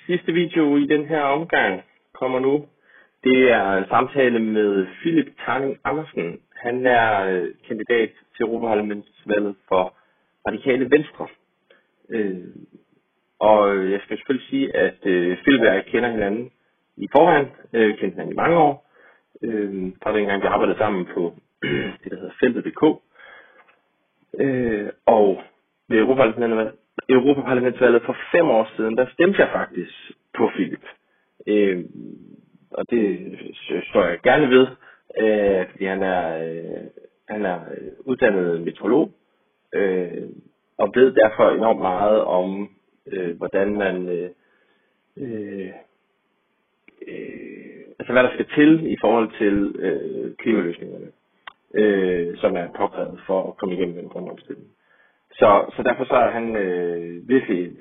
Sidste video i den her omgang kommer nu. Det er en samtale med Philip Tharning Andersen. Han er kandidat til Europaparlamentsvalget for Radikale Venstre. Og jeg skal selvfølgelig sige, at Philip og jeg kender hinanden i forvejen. Kendte hinanden i mange år. Fra dengang vi arbejdede sammen på det, der hedder Feltet.dk. Og ved Europaparlamentsvalget for 5 år siden, der stemte jeg faktisk på Philip. Og det står jeg gerne ved, fordi han er uddannet meteorolog, og ved derfor enormt meget om, hvordan man, altså hvad der skal til i forhold til klimaløsningerne, som er påkrævet for at komme igennem den grønne omstilling. Så derfor så er han virkelig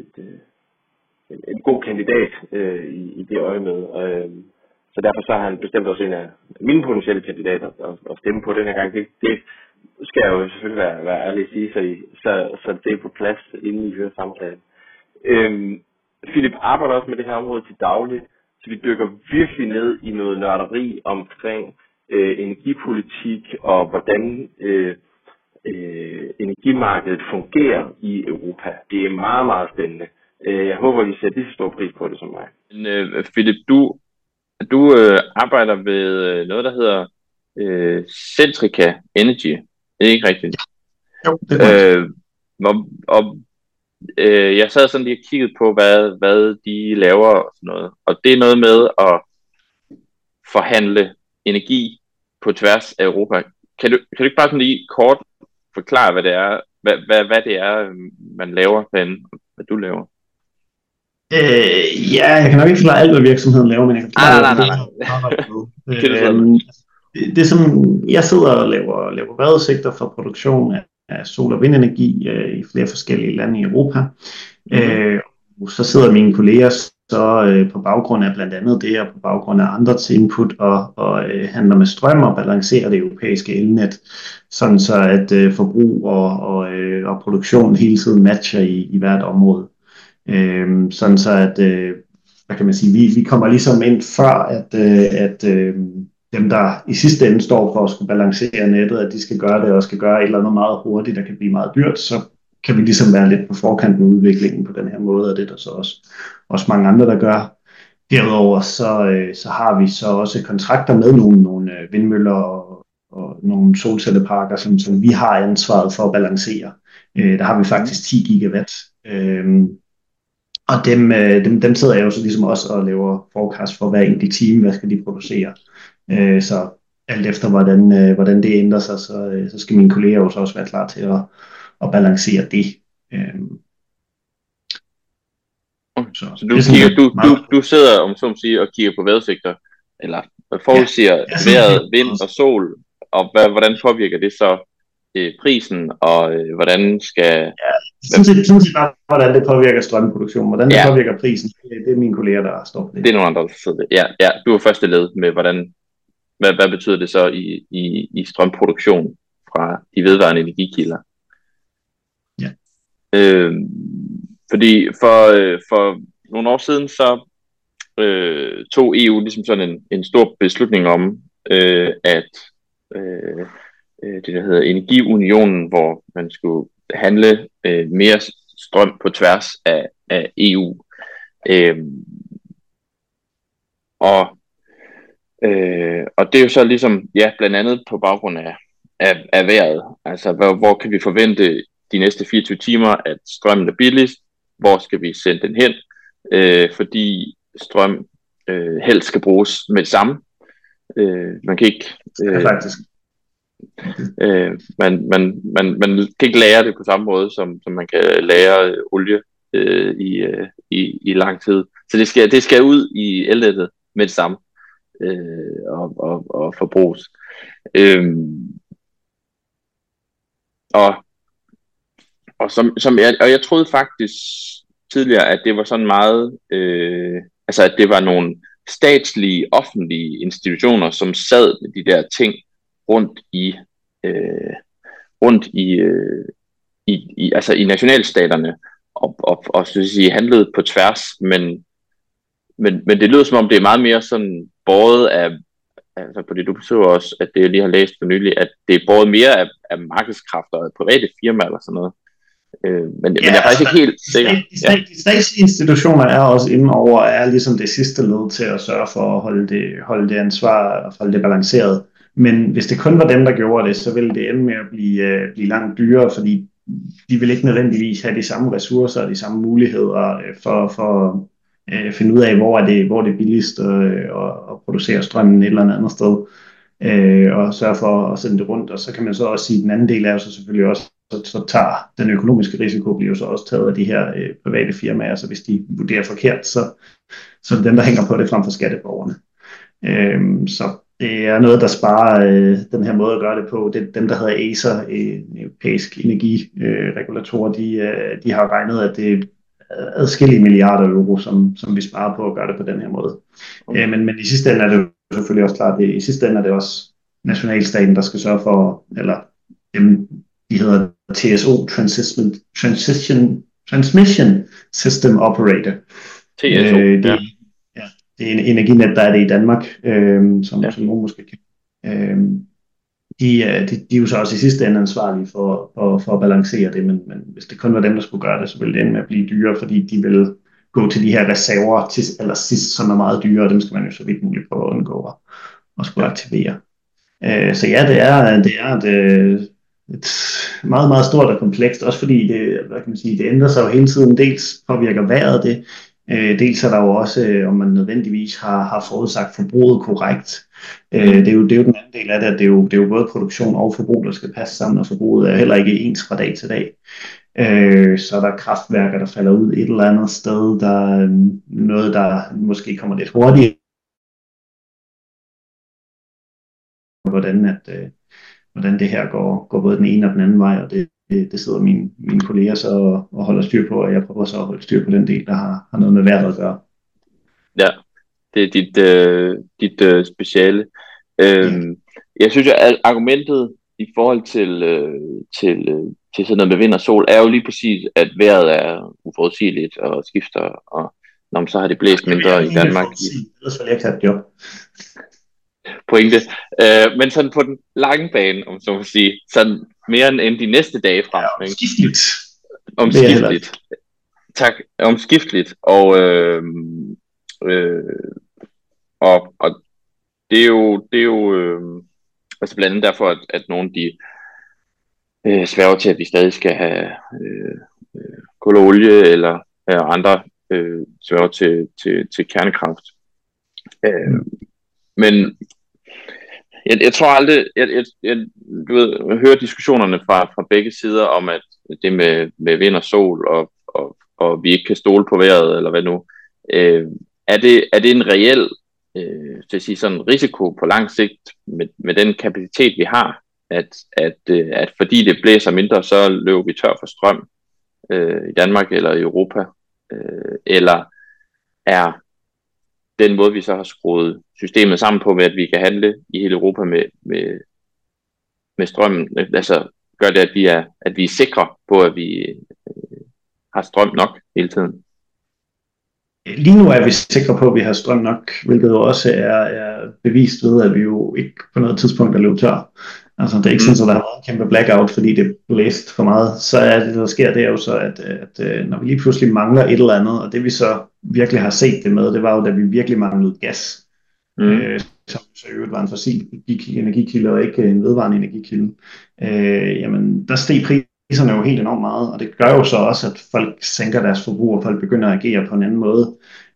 en god kandidat i det øje med. Så derfor så har han bestemt også en af mine potentielle kandidater at stemme på den her gang. Det skal jeg jo selvfølgelig være ærlig at sige, så det er på plads, inden I hører samtalen. Philip arbejder også med det her område til daglig, så vi dykker virkelig ned i noget nørderi omkring energipolitik og hvordan energimarkedet fungerer i Europa. Det er meget, meget spændende. Jeg håber, I sætter lige så stor pris på det som mig. Philip, du arbejder ved noget, der hedder Centrica Energy. Det er ikke rigtigt? Jo, det er jeg sad sådan lige og kiggede på, hvad de laver og sådan noget. Og det er noget med at forhandle energi på tværs af Europa. Kan du ikke bare sådan lige kort forklare, hvad det er, hvad det er, man laver derinde, hvad du laver? Ja, jeg kan nok ikke forklare alt, hvad virksomheden laver, men jeg kan forklare, Nej. Det som jeg sidder og laver vejrudsigter for produktion af sol- og vindenergi i flere forskellige lande i Europa. Så sidder mine kolleger så på baggrund af blandt andet det, og på baggrund af andres input og handler med strøm og balancerer det europæiske elnet, sådan så at forbrug og produktion hele tiden matcher i hvert område. Sådan så at hvad kan man sige, vi kommer ligesom ind før at dem der i sidste ende står for at skulle balancere nettet, at de skal gøre det og skal gøre et eller andet meget hurtigt, der kan blive meget dyrt, så kan vi ligesom være lidt på forkant med udviklingen på den her måde, og det er der så også mange andre, der gør. Derudover så har vi så også kontrakter med nogle vindmøller og nogle solcelleparker, som vi har ansvaret for at balancere. Der har vi faktisk 10 gigawatt. Og dem sidder jeg jo så ligesom også og laver forecast for hver enkelt time, hvad skal de producere. Så alt efter hvordan det ændrer sig, så skal mine kolleger jo så også være klar til at balancere det. Så du sidder, om så må sige, og kigger på vejrudsigter, eller forudsiger vejret, vind og sol, og hvordan påvirker det så prisen, og hvordan skal... Sådan set bare, hvordan det påvirker strømproduktionen, hvordan det påvirker prisen, det er mine kolleger, der står på det. Det er nogle andre, der sidder det. Ja, du er første led med, hvad betyder det så i strømproduktion fra de vedvarende energikilder? Ja. Fordi for nogle år siden, så tog EU ligesom sådan en stor beslutning om, at det der hedder Energiunionen, hvor man skulle handle mere strøm på tværs af EU. Og det er jo så ligesom, blandt andet på baggrund af vejret. Altså, hvor kan vi forvente de næste 24 timer, at strømmen er billigst? Hvor skal vi sende den hen? Fordi strøm helst skal bruges med det samme. Man kan ikke... faktisk. Man kan ikke lagre det på samme måde, som man kan lagre olie i lang tid. Så det skal ud i elnettet med det samme og forbruges. Og jeg troede faktisk tidligere, at det var sådan meget, altså at det var nogle statslige, offentlige institutioner, som sad med de der ting rundt i nationalstaterne og så at sige handlede på tværs, men men det lyder som om, det er meget mere sådan båret af, altså på det du beskriver også, at det jeg lige har læst for nylig, at det er båret mere af markedskræfter og private firmaer eller sådan noget. Men jeg er faktisk ikke helt sikker. De statslige institutioner er også inde over, er ligesom det sidste led til at sørge for at holde det ansvar og holde det balanceret. Men hvis det kun var dem, der gjorde det, så ville det ende med at blive langt dyrere, fordi de vil ikke nødvendigvis have de samme ressourcer og de samme muligheder for at finde ud af, hvor det er billigst at producere strømmen et eller andet sted, og sørge for at sende det rundt. Og så kan man så også sige, at den anden del er jo så selvfølgelig også, så tager den økonomiske risiko bliver så også taget af de her private firmaer, så hvis de vurderer forkert, så er det dem, der hænger på det frem for skatteborgerne. Så det er noget, der sparer den her måde at gøre det på. Det, dem, der hedder ACER, Europæisk Energiregulatorer, de har regnet, at det er adskillige milliarder euro, som vi sparer på at gøre det på den her måde. Men i sidste ende er det jo selvfølgelig også klart, i sidste ende er det også nationalstaten, der skal sørge for, eller dem, de hedder TSO, Transmission System Operator. TSO, ja. Det er en Energinet, der er det i Danmark, som nogen måske kan. De er jo så også i sidste ende ansvarlige for at balancere det, men hvis det kun var dem, der skulle gøre det, så ville det ende med at blive dyrere, fordi de vil gå til de her reserver til allersidst, som er meget dyre, og dem skal man jo så vidt muligt prøve at undgå at skulle aktivere. Så ja, det er et meget, meget stort og komplekst, også fordi det ændrer sig jo hele tiden. Dels påvirker vejret det, dels er der jo også, om man nødvendigvis har forudsagt forbruget korrekt. Det er jo den anden del af det, at det er jo både produktion og forbrug, der skal passe sammen, og forbruget er heller ikke ens fra dag til dag. Så der er kraftværker, der falder ud et eller andet sted, der er noget, der måske kommer lidt hurtigere. Hvordan det her går både den ene og den anden vej, og det sidder mine kolleger så og holder styr på, og jeg prøver så at holde styr på den del, der har noget med vejret at gøre. Ja, det er dit speciale. Jeg synes, at argumentet i forhold til sådan noget med vind og sol, er jo lige præcis, at vejret er uforudsigeligt og skifter, og så har det blæst mindre i Danmark. Ellers vil jeg ikke have et job. Pointe. Men sådan på den lange bane, om så må sige, sådan mere end de næste dage frem. Ja, omskifteligt. Omskifteligt. Tak, omskifteligt. Og det er jo altså blandt andet derfor, at nogle de sværger til, at vi stadig skal have kul og olie, eller andre sværger til kernekraft. Men jeg tror aldrig, du ved, hører diskussionerne fra begge sider om, at det med vind og sol, og vi ikke kan stole på vejret, eller hvad nu. Er det en reel til at sige sådan risiko på lang sigt med den kapacitet vi har, at fordi det blæser mindre, så løber vi tør for strøm i Danmark eller i Europa, eller er den måde vi så har skruet systemet sammen på, med at vi kan handle i hele Europa med strømmen, altså gør det, at vi er sikre på, at vi har strøm nok hele tiden? Lige nu er vi sikre på, at vi har strøm nok, hvilket jo også er bevist ved, at vi jo ikke på noget tidspunkt er løbet tør. Altså det er ikke sådan, at der har været en kæmpe blackout, fordi det blæst for meget. Så er det, der sker, det er jo så, at når vi lige pludselig mangler et eller andet, og det vi så virkelig har set det med, det var jo, da vi virkelig manglede gas, som så i øvrigt var en fossil energikilde og ikke en vedvarende energikilde, jamen der steg priserne jo helt enormt meget, og det gør jo så også, at folk sænker deres forbrug, og folk begynder at agere på en anden måde.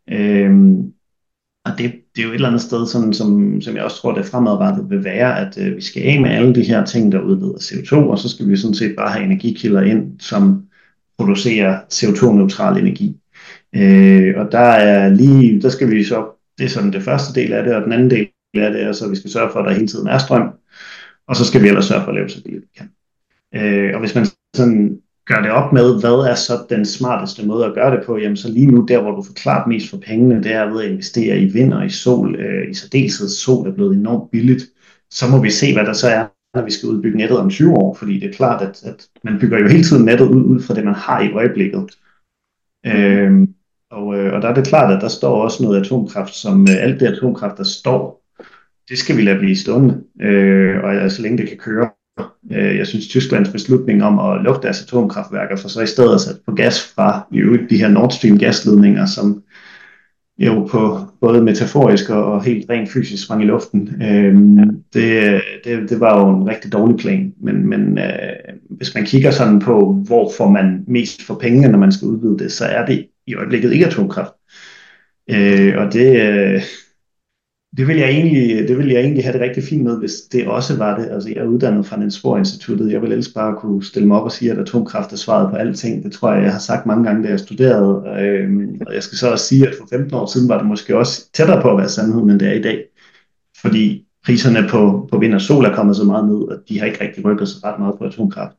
Og det er jo et eller andet sted, som jeg også tror, det fremadrettet vil være, at vi skal af med alle de her ting, der udleder CO2, og så skal vi sådan set bare have energikilder ind, som producerer CO2-neutral energi. Og der skal vi så, det er sådan det første del af det, og den anden del af det er så, at vi skal sørge for, at der hele tiden er strøm, og så skal vi ellers sørge for at lave så billigt vi kan. Og hvis man sådan gør det op med, hvad er så den smarteste måde at gøre det på, jamen så lige nu der, hvor du får klart mest for pengene, det er ved at investere i vind og i sol. I særdeleshed sol er blevet enormt billigt. Så må vi se, hvad der så er, når vi skal udbygge nettet om 20 år, fordi det er klart, at man bygger jo hele tiden nettet ud fra det, man har i øjeblikket. Og der er det klart, at der står også noget atomkraft, som alt det atomkraft, der står, det skal vi lade blive stående, og så længe det kan køre. Jeg synes, Tysklands beslutning om at lukke deres atomkraftværker, for så i stedet at sætte på gas fra i øvrigt de her Nord Stream gasledninger, som jo på både metaforisk og helt rent fysisk sprang i luften. Det var jo en rigtig dårlig plan, men hvis man kigger sådan på, hvor får man mest for pengene, når man skal udvide det, så er det i øjeblikket ikke atomkraft. Og det vil jeg egentlig have det rigtig fint med, hvis det også var det. Altså, jeg er uddannet fra Niels Bohr Instituttet. Jeg vil ellers bare kunne stille mig op og sige, at atomkraft er svaret på alting. Det tror jeg har sagt mange gange, da jeg studerede. Og jeg skal så også sige, at for 15 år siden var det måske også tættere på at være sandheden, end det er i dag. Fordi priserne på vind og sol er kommet så meget ned, at de har ikke rigtig rykket sig ret meget på atomkraft.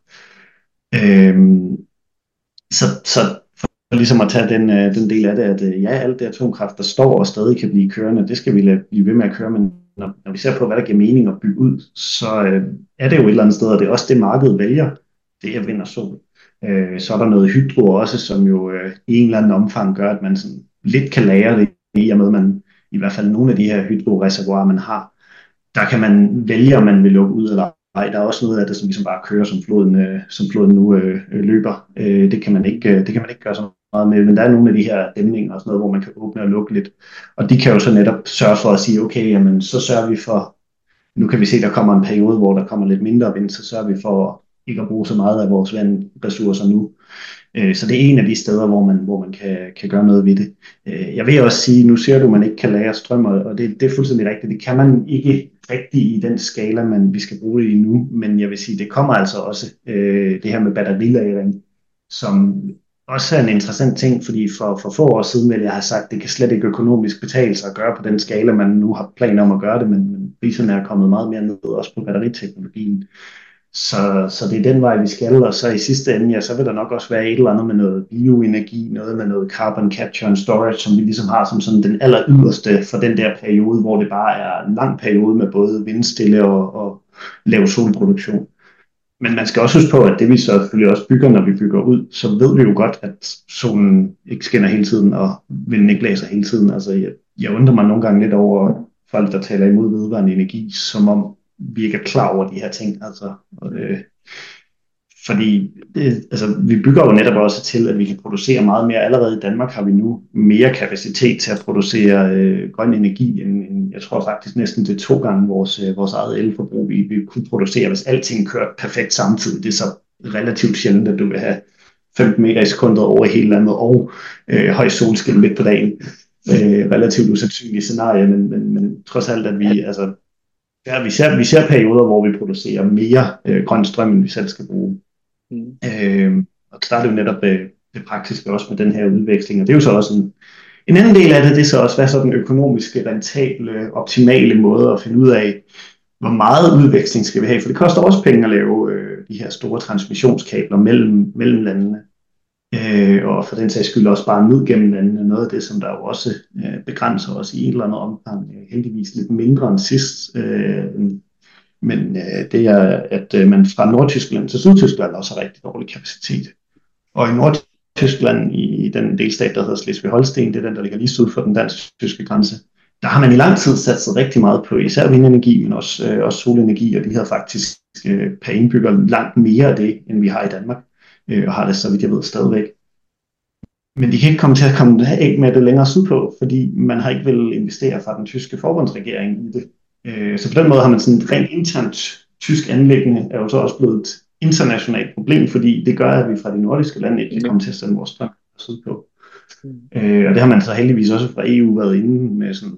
Så for ligesom at tage den del af det, at ja, alt det atomkraft, der står og stadig kan blive kørende, det skal vi lade blive ved med at køre, men når vi ser på, hvad der giver mening at bygge ud, så er det jo et eller andet sted, og det er også det, markedet vælger, det er vind og sol. Så er der noget hydro også, som jo i en eller anden omfang gør, at man sådan lidt kan lære det, i og med at man i hvert fald nogle af de her hydroreservoirer, man har, der kan man vælge, om man vil lukke ud eller ej. Der er også noget af det, som ligesom bare kører, som floden nu løber. Det kan man ikke gøre så meget med, men der er nogle af de her dæmninger og sådan noget, hvor man kan åbne og lukke lidt. Og de kan jo så netop sørge for at sige, okay, jamen så sørger vi for, nu kan vi se, der kommer en periode, hvor der kommer lidt mindre vind, så sørger vi for ikke at bruge så meget af vores vandressourcer nu. Så det er en af de steder, hvor man kan gøre noget ved det. Jeg vil også sige, nu ser du, at man ikke kan lagre strøm, og det er fuldstændig rigtigt. Det kan man ikke rigtig i den skala, vi skal bruge det i nu, men jeg vil sige, det kommer altså også det her med batterilagring, som også er en interessant ting, fordi for få år siden ville jeg have sagt, at det kan slet ikke økonomisk betale sig at gøre på den skala, man nu har planer om at gøre det, men priserne er kommet meget mere ned, også på batteriteknologien. Så det er den vej, vi skal, og så i sidste ende, ja, så vil der nok også være et eller andet med noget bioenergi, noget med noget carbon capture and storage, som vi ligesom har som sådan den aller yderste for den der periode, hvor det bare er en lang periode med både vindstille og lav solproduktion. Men man skal også huske på, at det vi så selvfølgelig også bygger, når vi bygger ud, så ved vi jo godt, at solen ikke skinner hele tiden, og vinden ikke blæser hele tiden. Altså, jeg undrer mig nogle gange lidt over folk, der taler imod vedvarende energi, som om vi ikke er klar over de her ting. Altså, fordi vi bygger jo netop også til, at vi kan producere meget mere. Allerede i Danmark har vi nu mere kapacitet til at producere grøn energi, end jeg tror faktisk næsten til 2 gange vores eget elforbrug. Vi kunne producere, hvis alting kørte perfekt samtidig. Det er så relativt sjældent, at du vil have 15 meter i sekundet over hele landet og høj solskin midt på dagen. Relativt usandsynlige scenarier, men trods alt, at vi ser perioder, hvor vi producerer mere grøn strøm, end vi selv skal bruge. Og der er det jo netop det praktiske også med den her udveksling, og det er jo så også en anden del af det, det er så også, hvad så den økonomiske, rentable, optimale måde at finde ud af, hvor meget udveksling skal vi have, for det koster også penge at lave de her store transmissionskabler mellem landene, og for den sags skyld også bare ned gennem landene, noget af det, som der jo også begrænser os i et eller andet omfang, heldigvis lidt mindre end sidst, men det er, at man fra Nordtyskland til Sydtyskland også har rigtig dårlig kapacitet. Og i Nordtyskland, i den delstat, der hedder Slesvig-Holsten, det er den, der ligger lige syd for den dansk-tyske grænse, der har man i lang tid satset rigtig meget på især vindenergi, men også solenergi, og de har faktisk per indbygger langt mere af det, end vi har i Danmark, og har det, så vidt jeg ved, stadigvæk. Men de kan ikke komme til at komme af med det længere sydpå, fordi man har ikke vil investere fra den tyske forbundsregering i det. Så på den måde har man sådan et rent internt tysk anliggende, er jo så også blevet et internationalt problem, fordi det gør, at vi fra de nordiske lande ikke kan komme til at sende vores strøm sydpå. Og det har man så heldigvis også fra EU været inde med sådan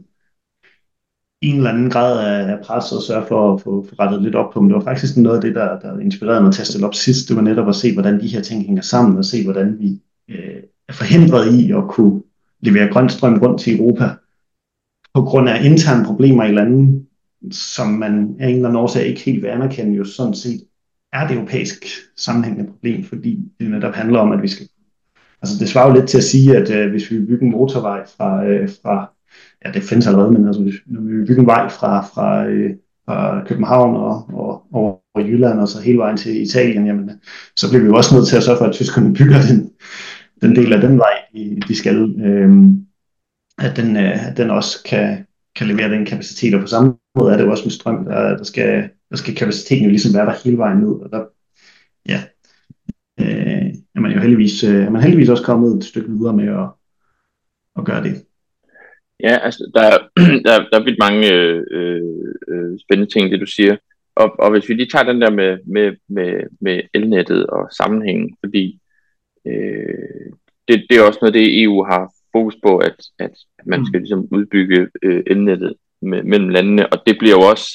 en eller anden grad af pres og sørge for at få rettet lidt op på. Men det var faktisk noget af det, der inspirerede mig til at stille op sidst. Det var netop at se, hvordan de her ting hænger sammen, og se, hvordan vi er forhindret i at kunne levere grøn strøm rundt til Europa på grund af interne problemer i lande, som man af en eller anden årsag ikke helt vil anerkende, jo sådan set er det europæisk sammenhængende problem, fordi det netop handler om, at vi skal... Altså det svarer jo lidt til at sige, at hvis vi bygger en motorvej fra ja, det findes allerede, men altså, når vi bygger en vej fra København og over Jylland og så hele vejen til Italien, jamen, så bliver vi jo også nødt til at sørge for, at tyskerne bygger den del af den vej, de skal, at den også kan levere den kapacitet, og på samme måde er det jo også med strøm, der skal kapaciteten jo ligesom være der hele vejen ned, og der, ja, er man jo heldigvis også kommet et stykke videre med at gøre det. Ja, altså der er vildt mange spændende ting, det du siger. Og hvis vi lige tager den der med elnettet og sammenhængen, fordi det er også noget, det EU har fokus på, at man skal ligesom udbygge elnettet mellem landene, og det bliver jo også,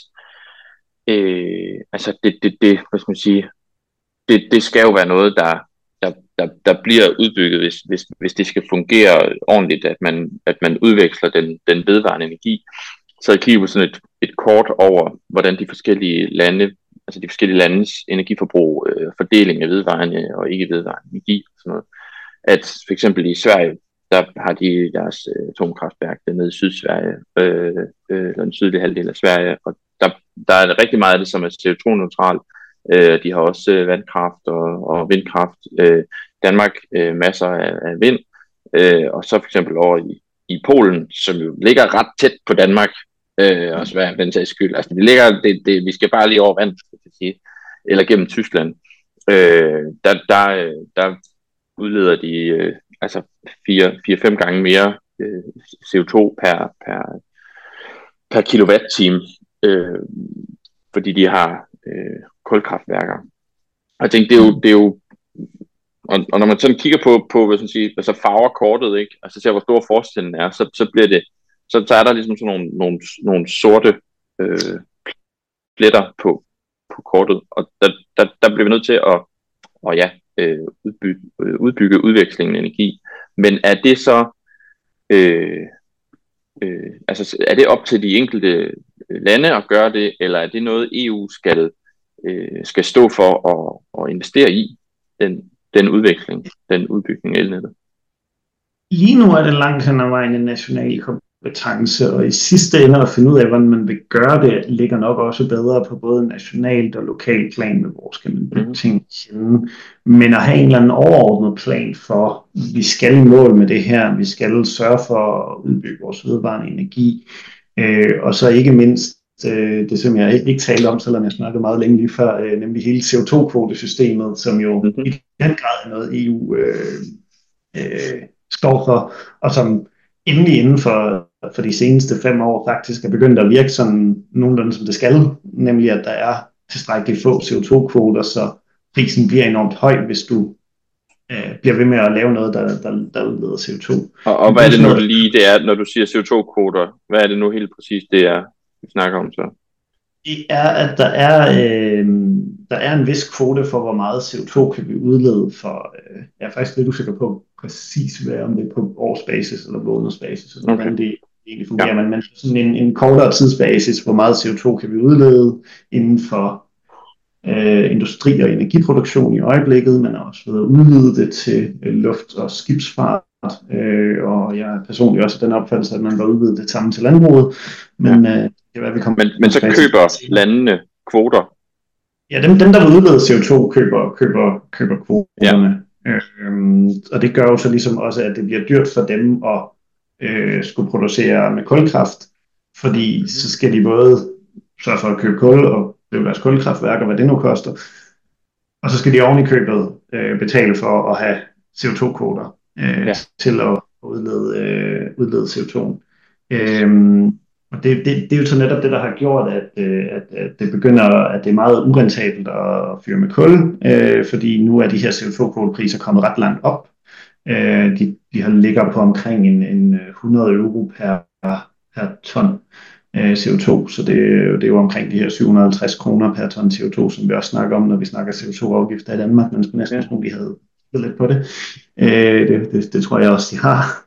altså det hvad skal man sige, det skal jo være noget, der bliver udbygget, hvis det skal fungere ordentligt, at man udveksler den vedvarende energi. Så jeg kigger på sådan et kort over, hvordan de forskellige landes energiforbrug, fordeling af vedvarende og ikke vedvarende energi og sådan noget. At for eksempel i Sverige, der har de deres atomkraftværk nede i Sydsverige, eller den sydlige halvdel af Sverige, og der er rigtig meget af det, som er CO2-neutralt. De har også vandkraft og vindkraft. Danmark masser af vind. Og så for eksempel over i Polen, som jo ligger ret tæt på Danmark, og Sverige den sags skyld. Altså vi skal bare lige over vand, skal jeg sige, eller gennem Tyskland. Der udleder de altså 4-5 gange mere CO2 per kilowatt-time, fordi de har kulkraftværker. Og jeg tænkte, det er jo og når man sådan kigger på hvad skal man sige, altså farver kortet, ikke, altså ser hvor stor forskellen er, så bliver det, så er der ligesom sådan nogle sorte pletter på kortet, og der bliver vi nødt til at udbygge udvekslingen af energi. Men er det så altså er det op til de enkelte lande at gøre det, eller er det noget EU skal stå for at investere i, den udvikling, den udbygning af elnettet? Lige nu er det langt hen ad vejen en national kompetence, og i sidste ende at finde ud af, hvordan man vil gøre det, ligger nok også bedre på både nationalt og lokalt plan, med hvor skal man bygge ting hen. Men at have en eller anden overordnet plan for, vi skal i mål med det her, vi skal sørge for at udbygge vores vedvarende energi, og så ikke mindst det, som jeg ikke talte om, selvom jeg snakkede meget længe lige før, nemlig hele CO2-kvotesystemet, som jo i den grad er noget EU står for, og som endelig inden for de seneste 5 år faktisk er begyndt at virke sådan nogenlunde som det skal, nemlig at der er tilstrækkeligt få CO2-kvoter, så prisen bliver enormt høj, hvis du bliver ved med at lave noget, der udleder CO2. Og hvad er det nu lige, det er, når du siger CO2-kvoter? Hvad er det nu helt præcis, det er, vi snakker om så? Det er, at der er en vis kvote for, hvor meget CO2 kan vi udlede for, jeg er faktisk lidt usikker på præcis, hvad om det er på årsbasis eller månedsbasis, eller hvordan det egentlig fungerer, men sådan en kortere tidsbasis, hvor meget CO2 kan vi udlede inden for industri og energiproduktion i øjeblikket, men også ved at udvide det til luft- og skibsfart, og jeg er personligt også den opfattelse, at man bør udvide det samme til landbruget, men men så køber landene kvoter? Ja, dem der vil udlede CO2 køber kvoterne. Ja. Og det gør jo så ligesom også, at det bliver dyrt for dem at skulle producere med kulkraft, fordi så skal de både sørge for at købe kul og løbe deres kulkraftværker, hvad det nu koster, og så skal de oven i købet betale for at have CO2-kvoter til at udlede CO2. Og det er jo så netop det, der har gjort, at det begynder, at det er meget urentabelt at fyre med kul, fordi nu er de her CO2-kvotepriser kommet ret langt op. De ligger på omkring en 100 euro per ton CO2, så det er jo omkring de her 750 kroner per ton CO2, som vi også snakker om, når vi snakker CO2-afgifter i Danmark. Man skulle næsten tro, de havde lidt på det. Det tror jeg også, de har.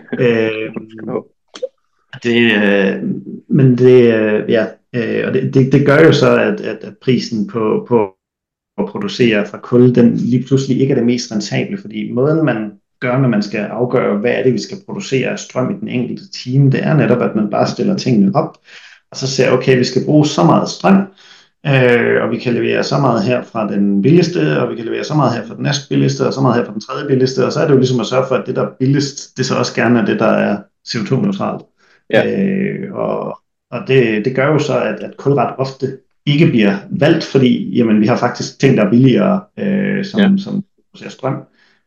Det gør jo så, at prisen på at producere fra kul, den lige pludselig ikke er det mest rentable, fordi måden man gør, når man skal afgøre, hvad er det, vi skal producere af strøm i den enkelte time, det er netop, at man bare stiller tingene op, og så ser okay, vi skal bruge så meget strøm, Og vi kan levere så meget her fra den billigste, og vi kan levere så meget her fra den næst billigste, og så meget her fra den tredje billigste, og så er det jo ligesom at sørge for, at det, der er billigst, det så også gerne er det, der er CO2-neutralt. Ja. Og det gør jo så, at kul ret ofte ikke bliver valgt, fordi jamen, vi har faktisk ting, der er billigere, som producerer strøm.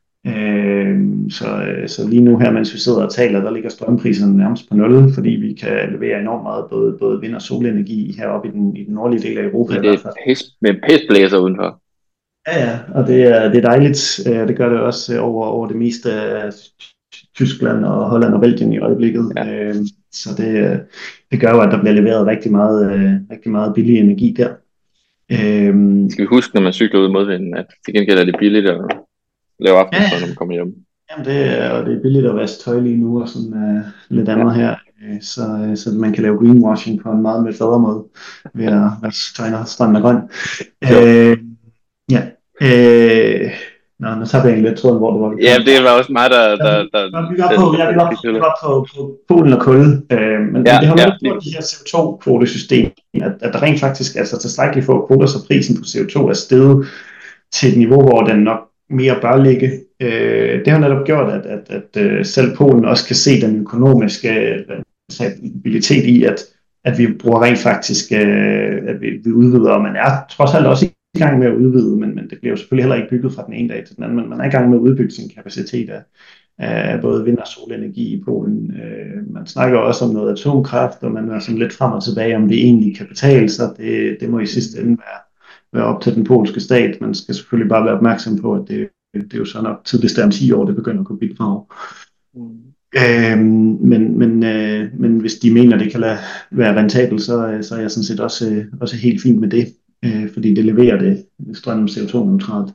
Så lige nu her, mens vi sidder og taler, der ligger strømpriserne nærmest på 0, fordi vi kan levere enormt meget både vind- og solenergi heroppe i den nordlige del af Europa. Det er med pestblæser udenfor. Ja, og det er dejligt. Det gør det også over det meste af Tyskland og Holland og Belgien i øjeblikket. Ja. Så det gør jo, at der bliver leveret rigtig meget billig energi der. Skal vi huske, når man cykler ud i modvinden, at til gengæld er det billigt at lave aftensmad, når man kommer hjem? Jamen det er billigt at vaske tøj lige nu og sådan lidt andet her. Så man kan lave greenwashing på en meget mere federe måde ved at vaske tøj, når strømmen er grøn. Nu tager jeg egentlig lidt tråden, hvor det var. Ja, det var også mig, der vi var på Polen og kul, men det har været på de her CO2-kvotesystem, at der rent faktisk er så tilstrækkeligt få kvoter, så prisen på CO2 er steget til et niveau, hvor den nok mere bør ligge. Det har netop gjort, at selv Polen også kan se den økonomiske stabilitet i, at vi bruger rent faktisk, at vi udvider, og man er trods alt også i gang med at udvide, men det bliver jo selvfølgelig heller ikke bygget fra den ene dag til den anden, men man er i gang med at udbygge sin kapacitet af både vind- og solenergi i Polen. Man snakker også om noget atomkraft, og man er sådan lidt frem og tilbage, om det egentlig kan betale sig. Det må i sidste ende være op til den polske stat. Man skal selvfølgelig bare være opmærksom på, at det er jo så nok tidligst om 10 år, det begynder at kunne bidrage. Men hvis de mener, det kan være rentabelt, så er jeg sådan set også helt fint med det, fordi det leverer det strøm CO2-neutralt.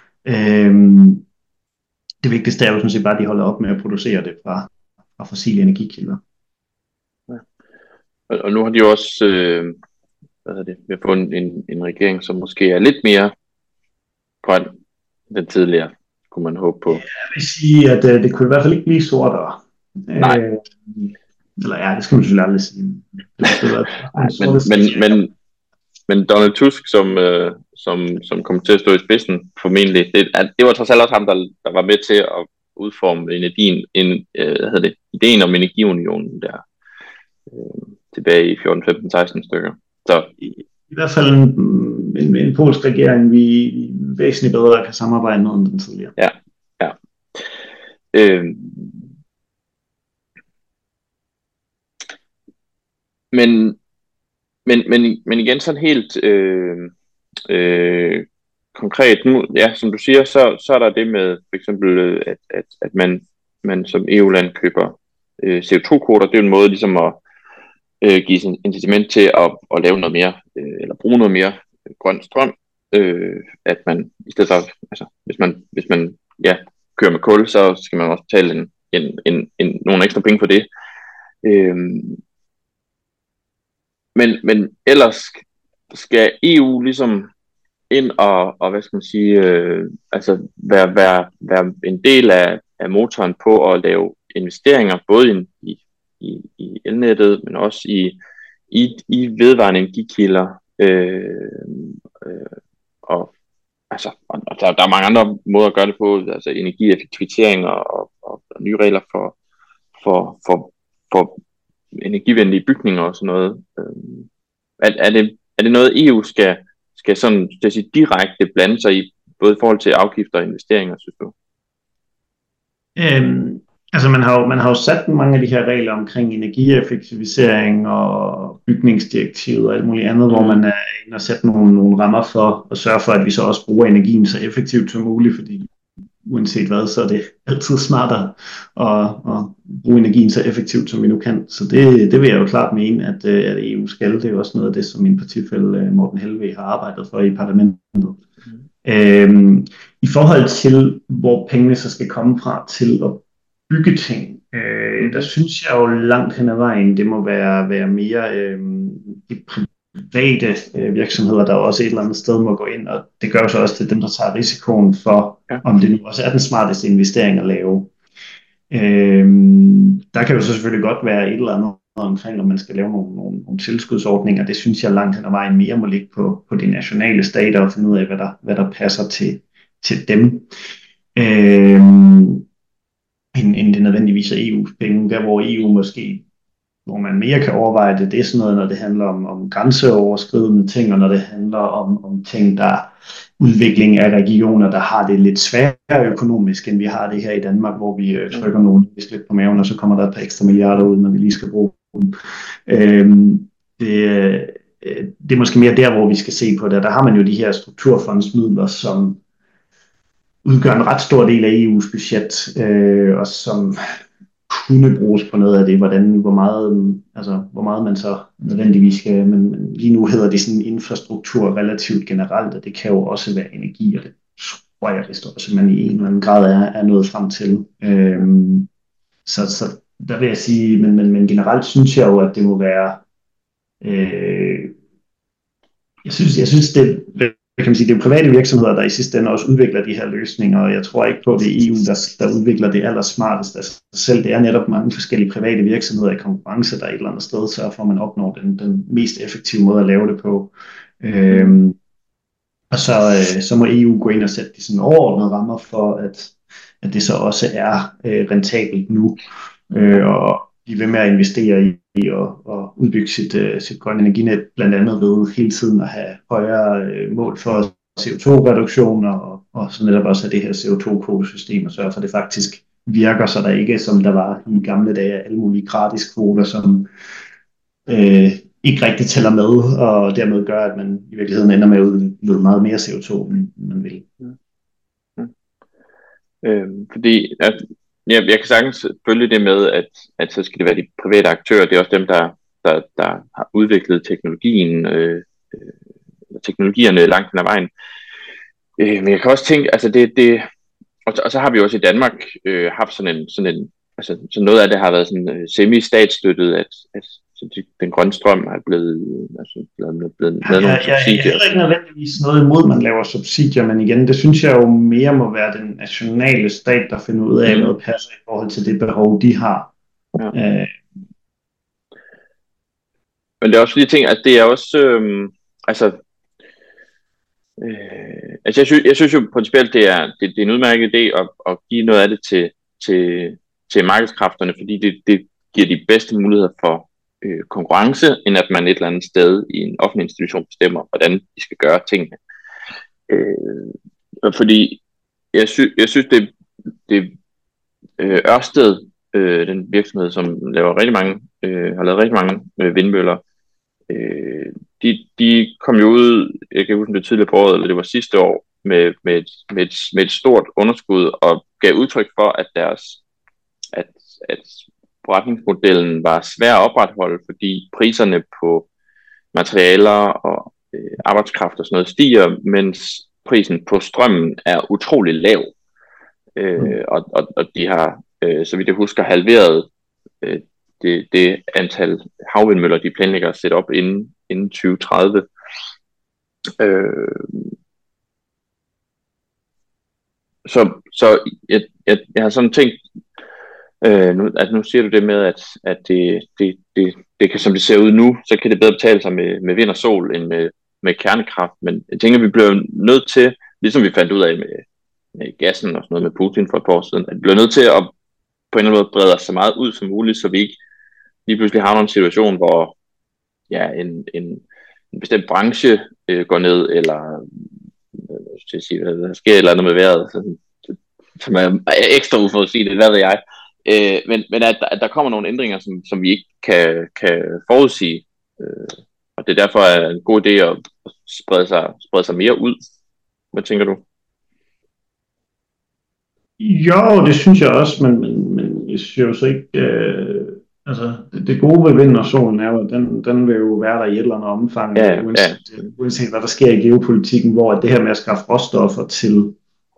Det vigtigste er jo sådan set bare, at de holder op med at producere det fra fossile energikilder. Ja. Og nu har de jo også vi har fået en regering, som måske er lidt mere grøn den tidligere, kunne man håbe på. Jeg vil sige, at det kunne i hvert fald ikke blive sortere. Nej. Eller ja, det skal man selvfølgelig aldrig sige. Men Donald Tusk, som kom til at stå i spidsen formentlig, det var trods alt også ham, der var med til at udforme ideen om energiunionen der tilbage i 14, 15, 16 stykker. Så i hvert fald en polsk regering, vi væsentligt bedre kan samarbejde med end den tidligere. Ja. Men igen sådan helt konkret nu, ja, som du siger, så er der det med for eksempel, at man som EU-land køber CO2-kvoter. Det er jo en måde ligesom at give sin incitament til at lave noget mere, eller bruge noget mere grøn strøm. At man i stedet for, altså hvis man kører med kul, så skal man også betale nogle ekstra penge for det. Men ellers skal EU ligesom ind og hvad skal man sige, være en del af motoren på at lave investeringer, både i elnettet, men også i vedvarende energikilder. Og der er mange andre måder at gøre det på, altså energieffektivisering og nye regler for energivenlige bygninger og sådan noget. Er det noget EU skal sådan direkte blande sig i, både i forhold til afgifter og investeringer, synes du? Altså man har jo sat mange af de her regler omkring energieffektivisering og bygningsdirektivet og alt muligt andet, hvor man er inde og sætte nogle rammer for at sørge for, at vi så også bruger energien så effektivt som muligt, fordi uanset hvad, så er det altid smartere at bruge energien så effektivt, som vi nu kan. Så det vil jeg jo klart mene, at EU skal. Det er jo også noget af det, som min partifælle Morten Helveg har arbejdet for i parlamentet. I forhold til, hvor pengene så skal komme fra til at bygge ting, der synes jeg jo langt hen ad vejen, det må være mere de private virksomheder, der også et eller andet sted må gå ind, og det gør jo så også til dem, der tager risikoen for, om det nu også er den smarteste investering at lave. Der kan jo så selvfølgelig godt være et eller andet omkring, om man skal lave nogle tilskudsordninger. Det synes jeg langt hen ad vejen mere må ligge på de nationale stater og finde ud af, hvad der passer til dem. End det nødvendigvis er EU's penge. Der hvor EU måske, hvor man mere kan overveje det, det er sådan noget, når det handler om grænseoverskridende ting, og når det handler om ting, der udvikling af regioner, der har det lidt sværere økonomisk, end vi har det her i Danmark, hvor vi trykker nogen lidt på maven, og så kommer der et par ekstra milliarder ud, når vi lige skal bruge dem. Det er måske mere der, hvor vi skal se på det. Der har man jo de her strukturfondsmidler, som udgør en ret stor del af EU's budget, og som kunne bruges på noget af det, hvor meget man så nødvendigvis skal, men lige nu hedder det sådan infrastruktur relativt generelt, og det kan jo også være energi, og det tror jeg vist også, man i en eller anden grad er nået frem til. Så der vil jeg sige, men generelt synes jeg jo, at det må være, jeg synes det kan man sige, det er private virksomheder, der i sidste ende også udvikler de her løsninger, og jeg tror ikke på, at det er EU, der udvikler det allersmarteste af sig selv. Det er netop mange forskellige private virksomheder i konkurrence, der et eller andet sted sørger for, at man opnår den mest effektive måde at lave det på. Og så må EU gå ind og sætte de sådan overordnede rammer for, at det så også er rentabelt nu, og blive ved med at investere i og udbygge sit grønne energinet, blandt andet ved hele tiden at have højere mål for CO2-reduktioner, og så netop også have det her CO2-kvotesystem, og sørge for, at det faktisk virker, så der ikke, som der var i gamle dage, alle mulige gratis kvoter, som ikke rigtig tæller med, og dermed gør, at man i virkeligheden ender med at udlede meget mere CO2, end man vil. Fordi jeg kan sagtens følge det med, at så skal det være de private aktører. Det er også dem, der har udviklet teknologierne langt hen ad vejen. Men jeg kan også tænke, altså og så har vi også i Danmark haft sådan en altså så noget af det har været sådan semi-statsstøttet, at den grønne strøm er blevet lavet nogle subsidier. Jeg er ikke nødvendigvis noget imod, man laver subsidier, men igen, det synes jeg jo mere må være den nationale stat, der finder ud af, hvad passer i forhold til det behov, de har. Ja. Men det er også fordi, jeg tænker, at det er også, jeg synes jo principielt, det er en udmærket idé at give noget af det til markedskræfterne, fordi det giver de bedste muligheder for konkurrence, end at man et eller andet sted i en offentlig institution bestemmer, hvordan de skal gøre tingene. Fordi jeg synes det Ørsted, den virksomhed, som laver har lavet rigtig mange vindmøller, de kom jo ud, jeg kan huske det tidligere på året, eller det var sidste år, med et stort underskud, og gav udtryk for, at forretningsmodellen var svær at opretholde, fordi priserne på materialer og arbejdskraft og sådan noget stiger, mens prisen på strømmen er utrolig lav. Og de har, så vidt jeg husker, halveret det antal havvindmøller, de planlægger at sætte op inden 2030. Så jeg har sådan tænkt, nu siger du det med, at det kan, som det ser ud nu, så kan det bedre betale sig med vind og sol end med kernekraft. Men jeg tænker, vi bliver nødt til, ligesom vi fandt ud af med gassen og sådan noget med Putin for et par år siden, at vi bliver nødt til at på en eller anden måde brede os så meget ud som muligt, så vi ikke lige pludselig havner en situation, hvor en bestemt branche går ned, eller der sker et eller andet med vejret, som er ekstra uforudsigeligt, hvad ved jeg. Men at der kommer nogle ændringer, som vi ikke kan forudsige. Og det er derfor en god idé at sprede sig mere ud. Hvad tænker du? Jo, det synes jeg også, men jeg synes jo så ikke, det gode ved vind og solen er jo, at den vil jo være der i et eller andet omfang, uanset hvad der sker i geopolitikken, hvor det her med at skaffe råstoffer til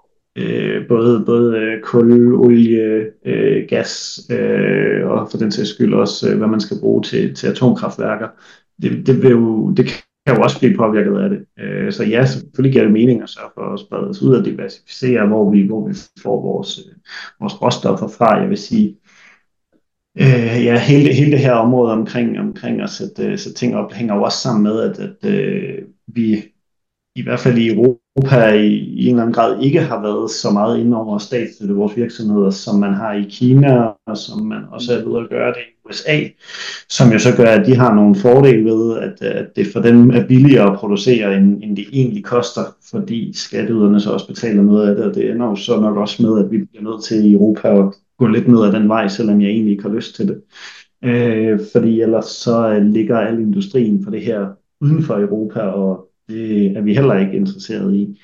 både kul, olie, gas og for den sags skyld også, hvad man skal bruge til atomkraftværker, det kan jo også blive påvirket af det. Så ja, selvfølgelig giver det mening at sørge for at sprede os ud og diversificere, hvor vi får vores råstoffer fra. Jeg vil sige, Ja, hele det her område omkring at sætte ting op, hænger jo også sammen med, at vi i hvert fald i Europa i en eller anden grad ikke har været så meget inde over statsstøtte vores virksomheder, som man har i Kina, og som man også er ved at gøre det i USA, som jo så gør, at de har nogle fordele ved, at det for dem er billigere at producere, end det egentlig koster, fordi skatteyderne så også betaler noget af det, og det ender jo så nok også med, at vi bliver nødt til i Europa at gå lidt ned ad den vej, selvom jeg egentlig ikke har lyst til det. Fordi ellers så ligger al industrien for det her uden for Europa, og det er vi heller ikke interesseret i.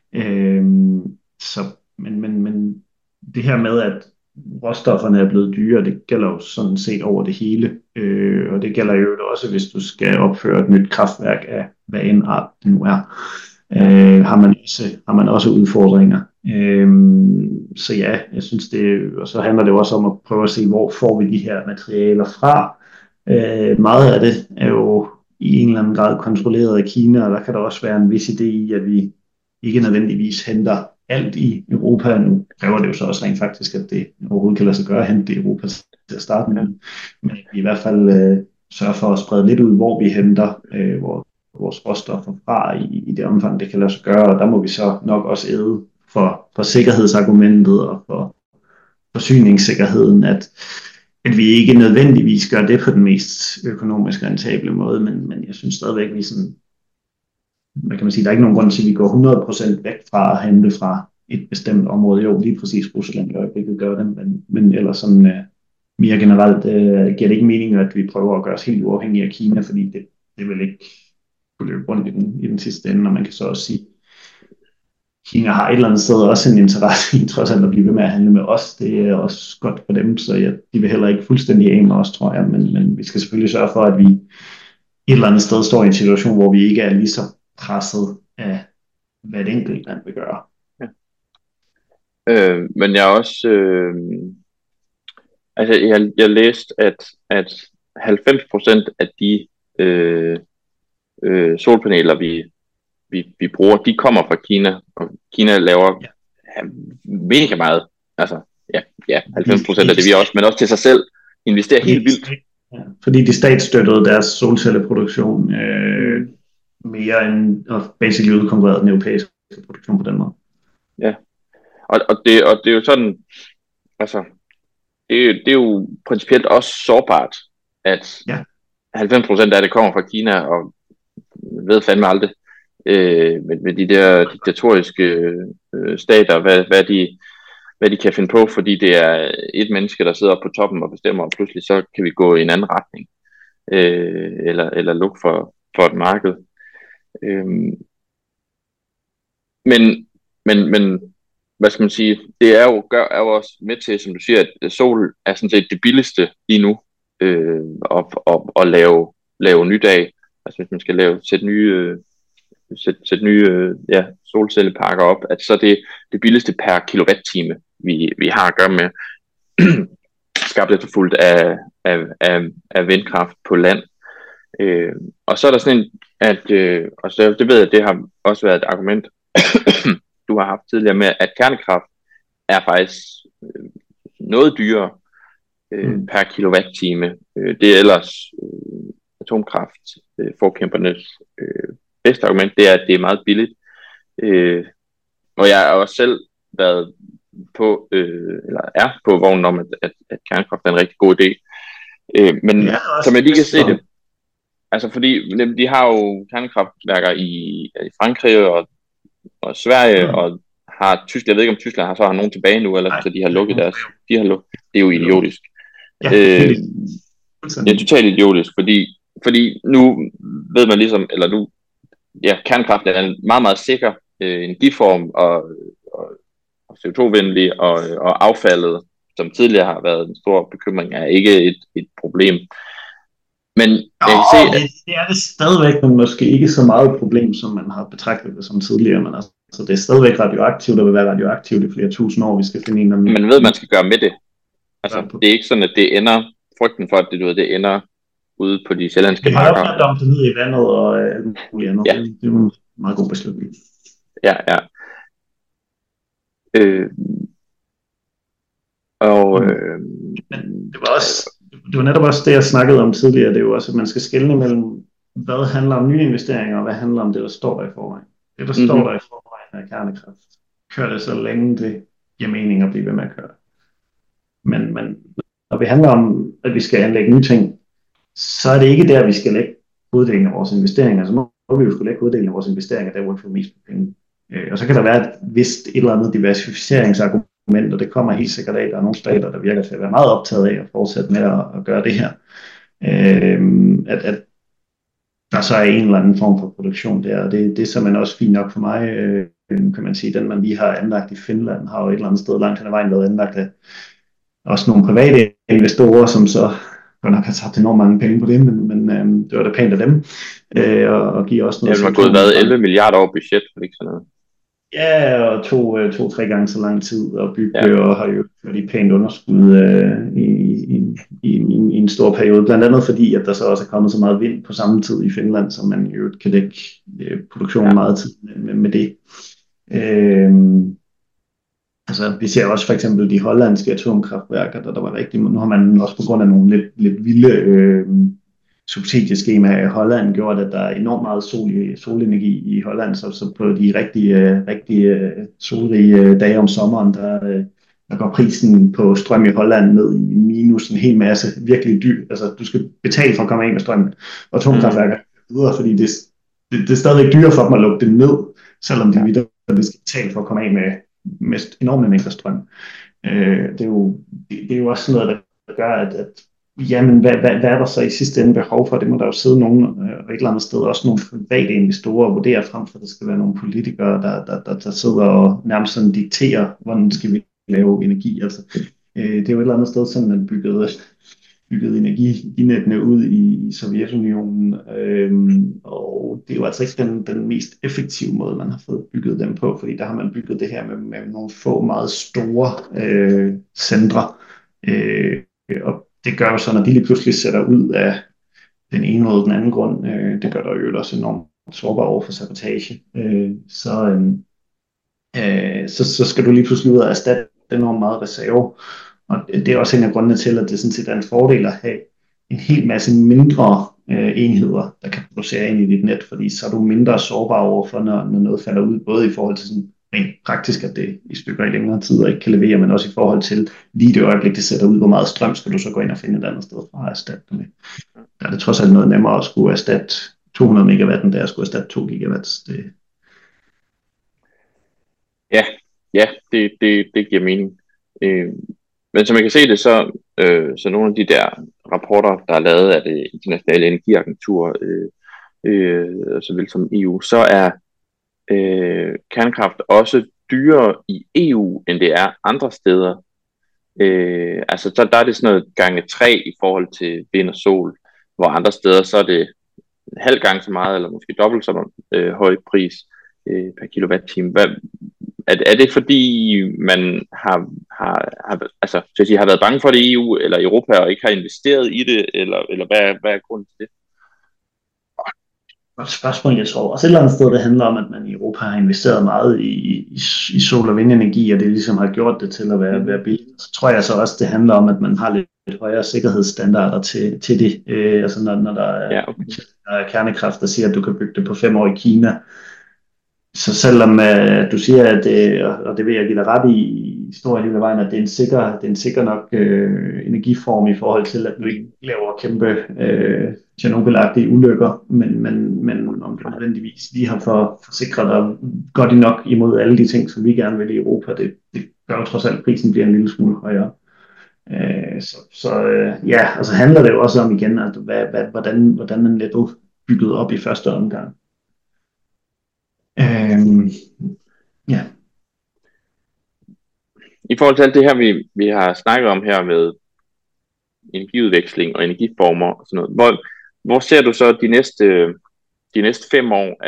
Så, men det her med, at råstofferne er blevet dyre, det gælder jo sådan set over det hele. Og det gælder jo også, hvis du skal opføre et nyt kraftværk af hvad en art det nu er. Har man også udfordringer. Så ja, jeg synes det, og så handler det også om at prøve at se, hvor får vi de her materialer fra. Meget af det er jo i en eller anden grad kontrolleret af Kina, og der kan der også være en vis idé i, at vi ikke nødvendigvis henter alt i Europa. Nu kræver det jo så også rent faktisk, at det overhovedet kan lade sig gøre at hente det i Europa til at starte med. Men i hvert fald sørge for at sprede lidt ud, hvor vi henter vores råstoffer fra i det omfang, det kan lade sig gøre. Og der må vi så nok også æde for sikkerhedsargumentet og for forsyningssikkerheden, at vi ikke nødvendigvis gør det på den mest økonomisk rentable måde, men jeg synes stadigvæk, vi sådan, hvad kan man sige, der er ikke nogen grund til, at vi går 100% væk fra at hente fra et bestemt område. Jo, lige præcis Rusland i øjeblikket gør det, men ellers sådan mere generelt giver det ikke mening, at vi prøver at gøre os helt uafhængige af Kina, fordi det vil ikke kunne løbe rundt i den sidste ende, og man kan så også sige, Kina har et eller andet sted også en interesse i trods alt at blive ved med at handle med os. Det er også godt for dem, så de vil heller ikke fuldstændig af med os, tror jeg. Men vi skal selvfølgelig sørge for, at vi et eller andet sted står i en situation, hvor vi ikke er lige så presset af, hvad et enkelt land vil gøre. Ja. Men jeg er også... altså, jeg læste, at 90% af de solpaneler, vi bruger, de kommer fra Kina, og Kina laver mega meget, altså 90% af det vi også, men også til sig selv investerer helt vildt. Ja, fordi de statsstøttede deres solcelleproduktion mere end og basically udkonkurrerede den europæiske produktion på den måde. Ja, og det er jo sådan, altså, det er jo principielt også sårbart, at 90% af det kommer fra Kina, og ved fandme aldrig, med de der diktatoriske stater, hvad de kan finde på, fordi det er et menneske, der sidder på toppen og bestemmer, og pludselig så kan vi gå i en anden retning, eller lukke for et marked. Men hvad skal man sige, det er jo også med til, som du siger, at sol er sådan set det billigste lige nu, at lave nyt af. Altså hvis man skal sætte nye solcelleparker op, at så er det billigste per kilowatt-time, vi har at gøre med, skabt efterfulgt af vindkraft på land. Og så er der sådan en, og så det ved jeg, det har også været et argument, du har haft tidligere med, at kernekraft er faktisk noget dyrere per kilowatt-time. Det er ellers atomkraft forkæmpernes bedste argument, det er, at det er meget billigt. Og jeg har også selv været på, eller er på vognen om, at kernekraft er en rigtig god idé. Men som jeg lige kan se det, altså fordi de har jo kernekraftværker i Frankrig og Sverige, og har Tyskland, jeg ved ikke om Tyskland har nogen tilbage nu, eller så de har lukket deres, det er jo idiotisk. Det er totalt idiotisk, fordi nu ved man ligesom, eller nu, kernekraft er en meget, meget sikker energiform, og CO2-venlig, og affaldet, som tidligere har været en stor bekymring, er ikke et problem. Men jeg kan se, det er det stadigvæk, men måske ikke så meget et problem, som man har betragtet det som tidligere, men altså, det er stadigvæk radioaktivt, og vil være radioaktivt i flere tusind år, vi skal finde en eller anden. Man ved, hvad man skal gøre med det. Altså, det er ikke sådan, at det ender, frygten for, at det ender ude på de sjællandske marker. Det er jo ned i vandet og alt muligt andet. Ja. Det er jo en meget god beslutning. Ja. Men det var også det var netop også det, jeg snakkede om tidligere. Det er jo også, at man skal skelne mellem, hvad handler om nye investeringer, og hvad handler om det, der står der i forvejen. Det, der står der i forvejen af kernekraft, kører det så længe det giver mening at blive ved med at køre. Men når det handler om, at vi skal anlægge nye ting, så er det ikke der, vi skal lægge hoveddelen af vores investeringer. Så må vi jo skulle lægge hoveddelen af vores investeringer, der hvor vi får mest på penge. Og så kan der være et eller andet diversificeringsargument, og det kommer helt sikkert af, at der er nogle stater, der virker til at være meget optaget af at fortsætte med at gøre det her. At der så er en eller anden form for produktion der, og det er simpelthen også fint nok for mig, kan man sige. Den man lige har anlagt i Finland, har jo et eller andet sted langt hen ad vejen været anlagt af også nogle private investorer, som så godt nok har tabt enormt mange penge på det, men det var da pænt af dem, og giver også noget. Ja, man har gået været 11 milliarder over budget, for ikke sådan noget. Ja, og 2-3 gange så lang tid at bygge, og har jo været pænt underskud i en stor periode. Blandt andet fordi, at der så også er kommet så meget vind på samme tid i Finland, så man jo kan dække produktionen meget tid med det. Altså, vi ser også for eksempel de hollandske atomkraftværker, der var rigtig, nu har man også på grund af nogle lidt vilde subsidieskemaer i Holland gjort, at der er enormt meget solenergi i Holland, så på de rigtig solrige dage om sommeren, der går prisen på strøm i Holland ned i minus en hel masse, virkelig dyr. Altså, du skal betale for at komme af med strømmen. Og atomkraftværker videre, fordi det er stadigvæk dyre for dem at lukke det ned, selvom de skal betale for at komme af med enorme mængder strøm. Det er jo også sådan noget, der gør, at jamen, hvad er der så i sidste ende behov for? Det må der jo sidde nogen, og et eller andet sted også nogle private investorer og vurdere frem for, at der skal være nogle politikere, der sidder og nærmest sådan dikterer, hvordan skal vi lave energi. Altså, det er jo et eller andet sted, sådan man byggede energinettene ud i Sovjetunionen, og det er jo altså ikke den mest effektive måde, man har fået bygget dem på, fordi der har man bygget det her med nogle få meget store centre, og det gør jo så, når de lige pludselig sætter ud af den ene eller den anden grund, det gør der jo også enormt sårbar over for sabotage, så skal du lige pludselig ud og erstatte enormt meget reserve. Og det er også en af grundene til, at det sådan set er en fordel at have en hel masse mindre enheder, der kan producere ind i dit net, fordi så er du mindre sårbar overfor, når noget falder ud, både i forhold til sådan rent praktisk, at det i stykker i længere tid og ikke kan levere, men også i forhold til lige det øjeblik, det sætter ud, hvor meget strøm skal du så gå ind og finde et andet sted for at erstatte det med. Der er det trods alt noget nemmere at skulle erstatte 200 megawatt, end det er at skulle erstatte 2 gigawatts. Ja, det giver mening. Men som man kan se det, så nogle af de der rapporter, der er lavet af det internationale energiagentur, såvel som EU, så er kernekraft også dyrere i EU, end det er andre steder. Altså der er det sådan noget gange 3 i forhold til vind og sol, hvor andre steder så er det halv gang så meget, eller måske dobbelt så høj pris per kilowatt-time. Er det fordi man har været bange for det i EU eller Europa og ikke har investeret i det, eller hvad er grunden til det? Godt spørgsmål, jeg tror. Også et eller andet sted, det handler om, at man i Europa har investeret meget i sol- og vindenergi, og det ligesom har gjort det til at være billigt. Så tror jeg så også, det handler om, at man har lidt højere sikkerhedsstandarder til det. Altså når der er kernekraft, der siger, at du kan bygge det på 5 år i Kina. Så selvom du siger, at og det vil jeg give dig ret i store hele vejen, at det er en sikker nok energiform i forhold til, at du ikke laver kæmpe Tjernobyl-agtige ulykker, men om du nødvendigvis lige har forsikret dig godt nok imod alle de ting, som vi gerne vil i Europa, det gør jo trods alt, at prisen bliver en lille smule højere. Og så handler det jo også om igen, at hvordan man nettet bygget op i første omgang. Ja. I forhold til alt det her, vi har snakket om her med energiudveksling og energiformer og sådan noget, hvor ser du så de næste 5 år,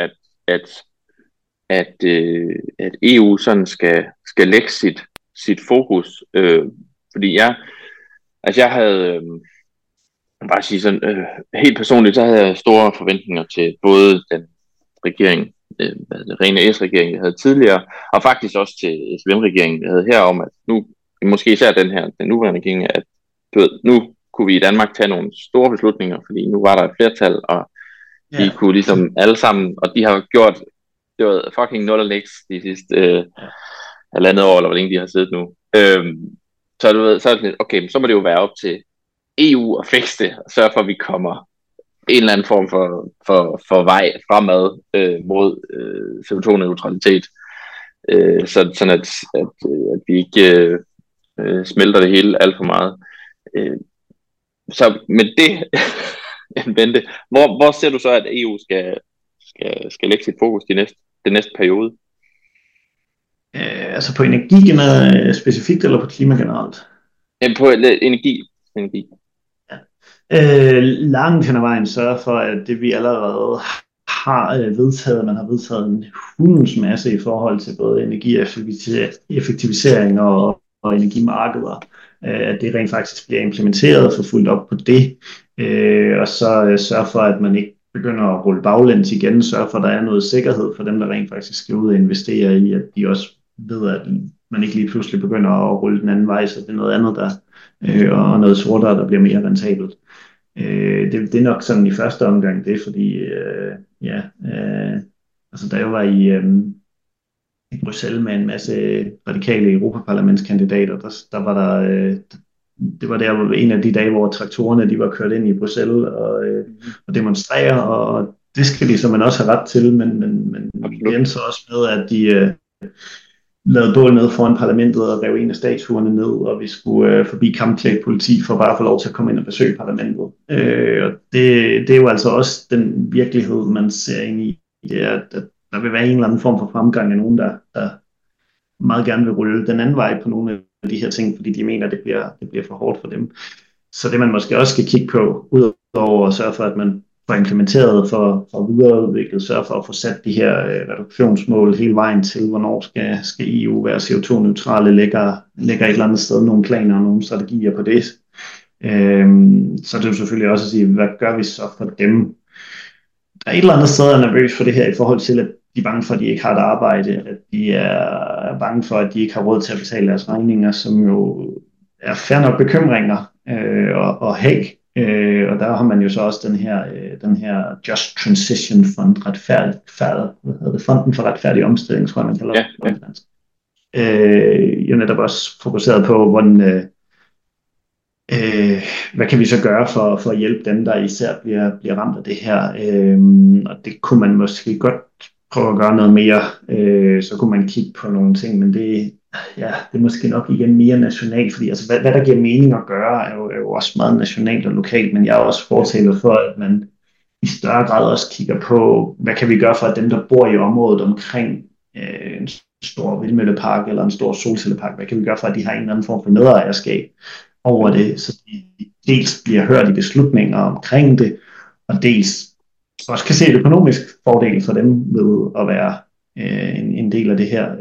at EU sådan skal lægge sit fokus? Fordi jeg havde bare sige sådan, helt personligt, så havde jeg store forventninger til både den regering, rene S-regering, jeg havde tidligere, og faktisk også til SVM-regeringen, jeg havde her om, at nu, måske især den nuværende regering, at nu kunne vi i Danmark tage nogle store beslutninger, fordi nu var der et flertal, og de kunne ligesom alle sammen, og de har gjort, det var fucking nul og niks de sidste halvandet år, eller hvor længe de har siddet nu. Så du ved, så er det lidt, okay, så må det jo være op til EU at fikse det, og sørge for, at vi kommer en eller anden form for vej fremad mod CO2-neutralitet, sådan at vi ikke smelter det hele alt for meget. Så med det vente, hvor ser du så, at EU skal lægge sit fokus den næste periode? Altså på energi specifikt, eller på klima generelt? På energi. Langt hen ad vejen sørge for, at det vi allerede har vedtaget, man har vedtaget en hundens masse i forhold til både energieffektivisering og energimarkeder, at det rent faktisk bliver implementeret og få fuldt op på det, og så sørge for, at man ikke begynder at rulle baglæns igen, sørge for, at der er noget sikkerhed for dem, der rent faktisk skal ud og investere i, at de også ved, at man ikke lige pludselig begynder at rulle den anden vej, så det er noget andet, og noget sortere, der bliver mere rentabelt. Det er nok sådan i første omgang det, fordi altså da jeg var i Bruxelles med en masse radikale europaparlamentskandidater, der var der det var der en af de dage, hvor traktorerne de var kørt ind i Bruxelles og demonstrere, og det skal de så man også have ret til, men det endte så også med, at de lavede bål ned foran parlamentet og rev en af statuerne ned, og vi skulle forbi kampklædt politi for bare at få lov til at komme ind og besøge parlamentet. Og det er jo altså også den virkelighed, man ser ind i. Det er, at der vil være en eller anden form for fremgang af nogen, der meget gerne vil rulle den anden vej på nogle af de her ting, fordi de mener, at det bliver for hårdt for dem. Så det man måske også skal kigge på, udover at sørge for, at man får implementeret for videreudviklet, sørge for at få sat de her reduktionsmål hele vejen til, hvornår skal EU være CO2-neutrale, lægger et eller andet sted nogle planer og nogle strategier på det. Så det er jo selvfølgelig også at sige, hvad gør vi så for dem? Der er et eller andet sted, der er nervøs for det her i forhold til, at de er bange for, at de ikke har et arbejde, at de er bange for, at de ikke har råd til at betale deres regninger, som jo er fair nok bekymringer at have. Og der har man jo så også den her Just Transition Fund, Fonden for retfærdig omstilling, tror jeg, man kalder det. Jo netop også fokuseret på, hvordan, hvad kan vi så gøre for at hjælpe dem, der især bliver ramt af det her. Og det kunne man måske godt prøve at gøre noget mere. Så kunne man kigge på nogle ting, men det er måske nok igen mere nationalt, fordi altså, hvad der giver mening at gøre, er jo også meget nationalt og lokalt, men jeg er også fortæller for, at man i større grad også kigger på, hvad kan vi gøre for, at dem, der bor i området omkring en stor vindmøllepark eller en stor solcellepark, hvad kan vi gøre for, at de har en eller anden form for medejerskab over det, så de dels bliver hørt i beslutninger omkring det, og dels også kan se et økonomisk fordel for dem ved at være en del af det her.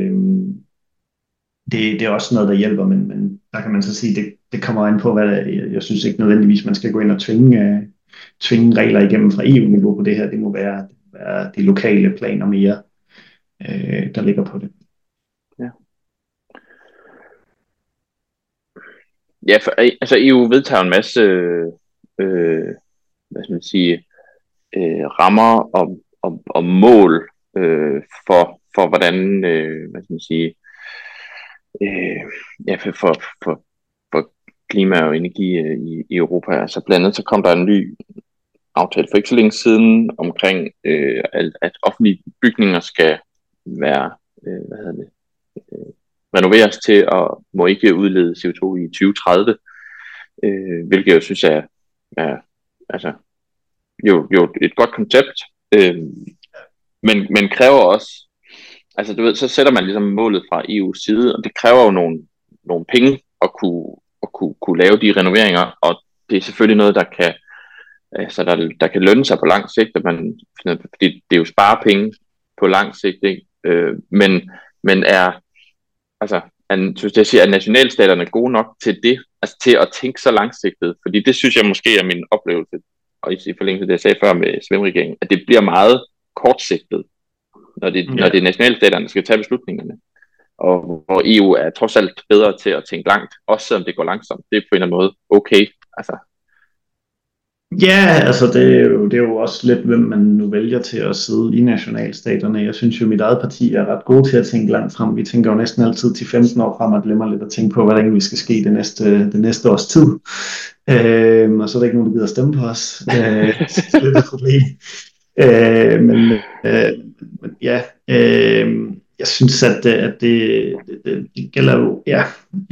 Det er også noget, der hjælper, men der kan man så sige, det kommer an på, hvad jeg synes ikke nødvendigvis, man skal gå ind og tvinge regler igennem fra EU-niveau på det her. Det må være de lokale planer mere, der ligger på det. Ja, for altså EU vedtager en masse hvad skal man sige, rammer og mål for hvordan hvad skal man sige, for klima og energi i Europa. Altså blandt andet så kom der en ny aftale for ikke så længe siden omkring at offentlige bygninger skal være renoveres til og må ikke udlede CO2 i 2030, hvilket jeg synes er altså jo et godt koncept, men kræver også, altså du ved, så sætter man ligesom målet fra EU's side, og det kræver jo nogle penge at kunne lave de renoveringer, og det er selvfølgelig noget, der kan lønne sig på lang sigt, fordi det er jo sparepenge på lang sigt, ikke? Men synes jeg siger, at nationalstaterne er gode nok til det, altså til at tænke så langsigtet, fordi det synes jeg måske er min oplevelse, og i forlængelse af det, jeg sagde før med Svendregeringen, at det bliver meget kortsigtet, når det er nationalstaterne, der skal tage beslutningerne. Og hvor EU er trods alt bedre til at tænke langt, også selvom det går langsomt. Det er på en eller anden måde okay, Altså. Ja, altså det er jo også lidt, hvem man nu vælger til at sidde i nationalstaterne. Jeg synes jo, mit eget parti er ret gode til at tænke langt frem. Vi tænker jo næsten altid til 15 år frem og glemmer lidt at tænke på, hvad der egentlig skal ske det næste års tid. Og så er der ikke nogen, der gider stemme på os. Så det er lidt et problem. Men ja, jeg synes, at det gælder jo, ja.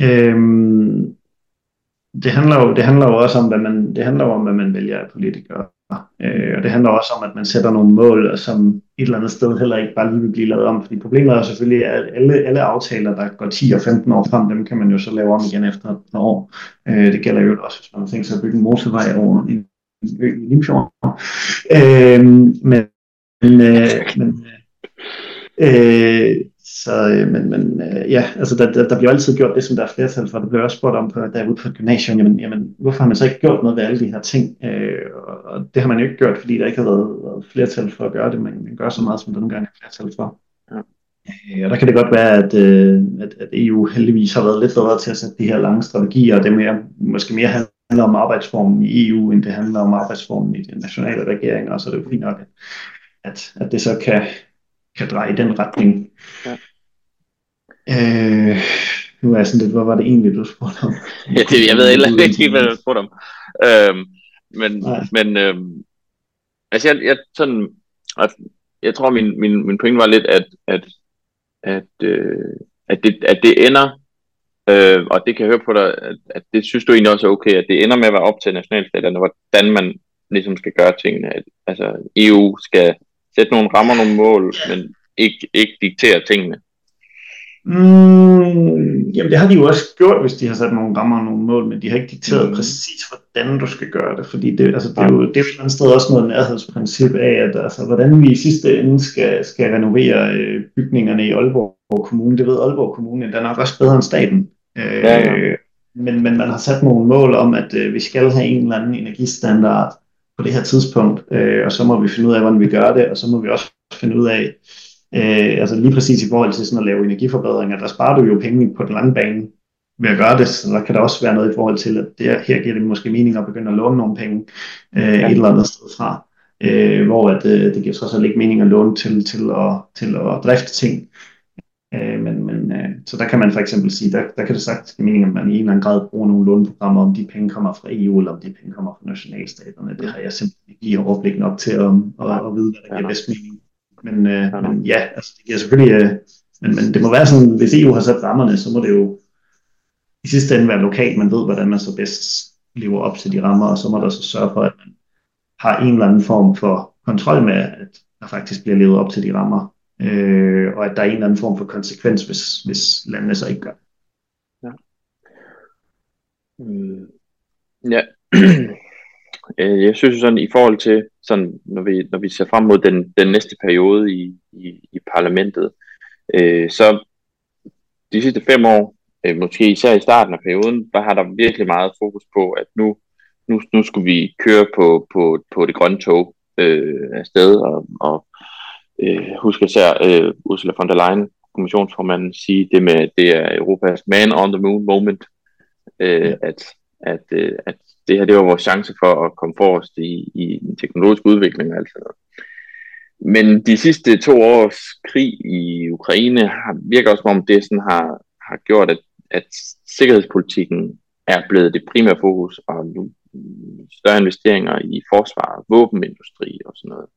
Det handler jo også om, hvad man vælger af politikere. Og det handler også om, at man sætter nogle mål, som et eller andet sted heller ikke bare lige vil blive lavet om. Fordi problemet er selvfølgelig, at alle aftaler, der går 10 og 15 år frem, dem kan man jo så lave om igen efter et par år. Det gælder jo også, hvis man tænker sig at bygge en motorvej over en ø i Limfjorden. Ja, altså der bliver altid gjort det, som der er flertal for. Det bliver også spurgt om, da jeg var ude på et gymnasium, jamen, hvorfor har man så ikke gjort noget ved alle de her ting? Og det har man jo ikke gjort, fordi der ikke har været flertal for at gøre det, men man gør så meget, som der nogle gange er flertal for. Ja. Og der kan det godt være, at EU heldigvis har været lidt bedre til at sætte de her lange strategier, og det måske mere handler om arbejdsformen i EU, end det handler om arbejdsformen i de nationale regeringer, og så er det jo fint nok, at det så kan dreje i den retning. Ja. Nu er jeg sådan lidt, hvad var det egentlig, du spurgte om? Ja, jeg ved heller ikke, hvad du spurgte om. Altså jeg tror, min pointe var lidt, at det ender, og det kan jeg høre på dig, at det synes du egentlig også er okay, at det ender med at være op til nationalstaterne, hvordan man ligesom skal gøre tingene. Altså EU skal sætte nogle rammer, nogle mål, men ikke diktere tingene. Jamen det har de jo også gjort, hvis de har sat nogle rammer og nogle mål, men de har ikke dikteret præcis, hvordan du skal gøre det, fordi det er jo et eller andet sted også noget nærhedsprincip af, at altså, hvordan vi i sidste ende skal renovere bygningerne i Aalborg Kommune. Det ved Aalborg Kommune, den er nok også bedre end staten. Men man har sat nogle mål om, at vi skal have en eller anden energistandard på det her tidspunkt, og så må vi finde ud af, hvordan vi gør det, og så må vi også finde ud af, altså lige præcis i forhold til sådan at lave energiforbedringer, der sparer du jo penge på den lange bane ved at gøre det, så der kan der også være noget i forhold til, at her giver det måske mening at begynde at låne nogle penge et eller andet sted fra, hvor det giver trods alt ikke mening at låne til at drifte ting. Så der kan man for eksempel sige, der kan det sagtens give mening, at man i en eller anden grad bruger nogle låneprogrammer, om de penge kommer fra EU, eller om de penge kommer fra nationalstaterne. Det har jeg simpelthen ikke lige overblik nok til at vide, hvad der giver bedst mening. Men ja, altså det giver selvfølgelig, men det må være sådan, hvis EU har sat rammerne, så må det jo i sidste ende være lokalt, man ved, hvordan man så bedst lever op til de rammer, og så må der så sørge for, at man har en eller anden form for kontrol med, at der faktisk bliver levet op til de rammer, og at der er en eller anden form for konsekvens, hvis landene så ikke gør det. Ja. Jeg synes sådan i forhold til sådan, når vi ser frem mod den næste periode i parlamentet, så de sidste 5 år, måske især i starten af perioden, der har der virkelig meget fokus på, at nu skulle vi køre på det grønne tog afsted, og husk især Ursula von der Leyen, kommissionsformanden, sige det med, at det er Europas man on the moon moment, at det her, det var vores chance for at komme forrest i den teknologiske udvikling. Altså. Men de sidste 2 års krig i Ukraine virker også som om det sådan har gjort, at sikkerhedspolitikken er blevet det primære fokus, og nu større investeringer i forsvar, våbenindustri og sådan noget.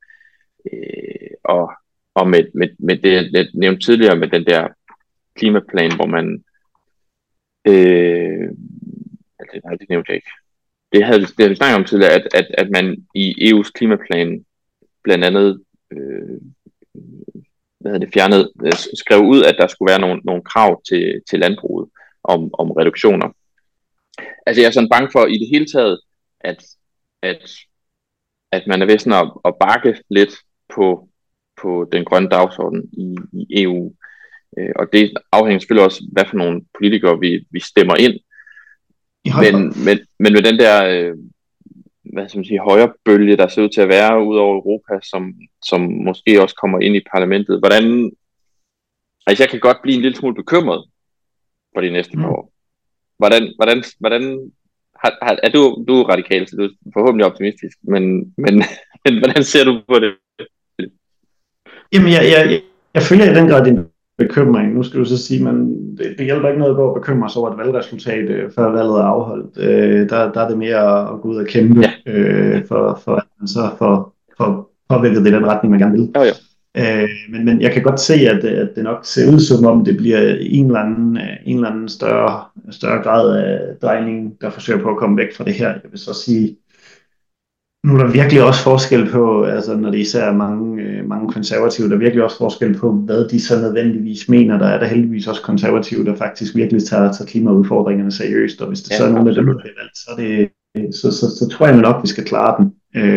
Og med det, jeg nævnte tidligere, med den der klimaplan, hvor man nej, det nævnte jeg ikke. Det havde vi snakket om tidligere, at man i EU's klimaplan blandt andet skrev ud, at der skulle være nogle krav til landbruget om reduktioner. Altså jeg er sådan bange for i det hele taget, at man er ved sådan at bakke lidt på den grønne dagsorden i EU. Og det afhænger selvfølgelig også, hvad for nogle politikere vi stemmer ind. Men med den der hvad skal man sige, højre bølge, der ser ud til at være ud over Europa, som måske også kommer ind i parlamentet, hvordan, altså jeg kan godt blive en lille smule bekymret for de næste par år. Hvordan er du er radikal, så du er forhåbentlig optimistisk, men hvordan ser du på det? Jamen, jeg føler i den grad din bekymring. Nu skal du så sige, at det hjælper ikke noget at gå og bekymre sig over et valgresultat, før valget er afholdt. Der er det mere at gå ud og kæmpe, for at man så får påvirket det i den retning, man gerne vil. Jo. Men jeg kan godt se, at det nok ser ud som om, det bliver en eller anden større grad af drejning, der forsøger på at komme væk fra det her. Jeg vil så sige, nu er der virkelig også forskel på, altså når det især er mange konservative, der er virkelig også forskel på, hvad de så nødvendigvis mener. Der er der heldigvis også konservative, der faktisk virkelig tager klimaudfordringerne seriøst, og hvis det så er nogen af dem, der bliver valgt, så tror jeg nok, vi skal klare den.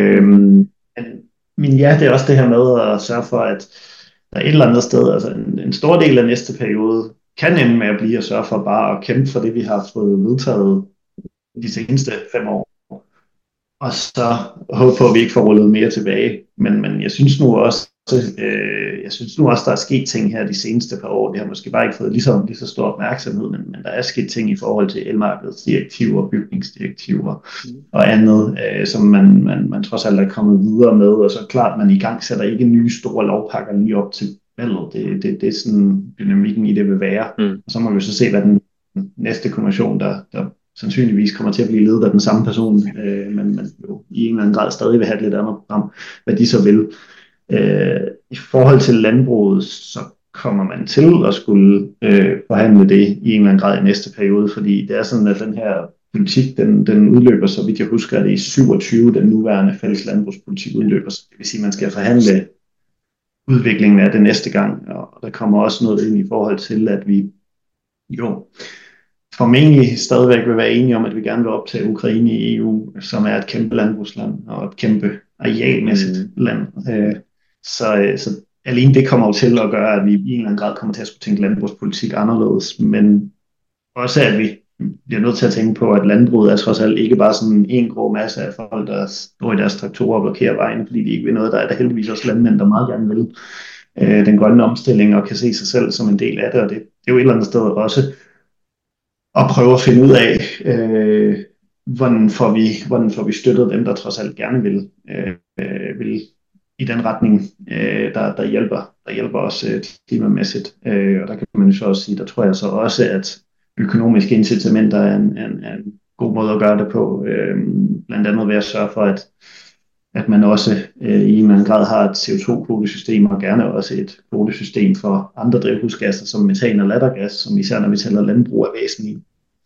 Men ja, det er også det her med at sørge for, at der er et eller andet sted, altså en stor del af næste periode, kan ende med at blive at sørge for bare at kæmpe for det, vi har fået vedtaget de seneste 5 år. Og så håbe på, at vi ikke får rullet mere tilbage. Men jeg synes nu også, der er sket ting her de seneste par år. Det har måske bare ikke fået lige så stor opmærksomhed, men der er sket ting i forhold til elmarkedsdirektiver, bygningsdirektiver og andet, som man trods alt er kommet videre med. Og så klart, at man i gang sætter ikke nye store lovpakker lige op til valget. Det er sådan dynamikken i det vil være. Og så må vi så se, hvad den næste kommission, der sandsynligvis kommer til at blive ledet af den samme person, men jo i en eller anden grad stadig vil have et lidt andet program, hvad de så vil. I forhold til landbruget, så kommer man til at skulle forhandle det i en eller anden grad i næste periode, fordi det er sådan, at den her politik, den udløber, så vidt jeg husker, at det i 27, den nuværende fælles landbrugspolitik udløber, så det vil sige, at man skal forhandle udviklingen af det næste gang, og der kommer også noget ind i forhold til, at vi jo formentlig stadigvæk vil være enige om, at vi gerne vil optage Ukraine i EU, som er et kæmpe landbrugsland og et kæmpe arealmæssigt land. Så alene det kommer jo til at gøre, at vi i en eller anden grad kommer til at skulle tænke landbrugspolitik anderledes, men også at vi bliver nødt til at tænke på, at landbruget er trods alt ikke bare sådan en grå masse af folk, der står i deres traktorer og blokerer vejen, fordi de ikke vil noget. Der er der heldigvis også landmænd, der meget gerne vil den grønne omstilling og kan se sig selv som en del af det, og det er jo et eller andet sted også og prøve at finde ud af, hvordan får vi støttet dem, der trods alt gerne vil i den retning, der hjælper os klimamæssigt. Og der kan man jo så også sige, der tror jeg så også, at økonomiske incitamenter er en god måde at gøre det på. Blandt andet ved at sørge for, at man også i en eller anden grad har et CO2-kvotesystem, og gerne også et kvotesystem for andre drivhusgasser, som metan og lattergas, som især når vi taler landbrug er væsentlige.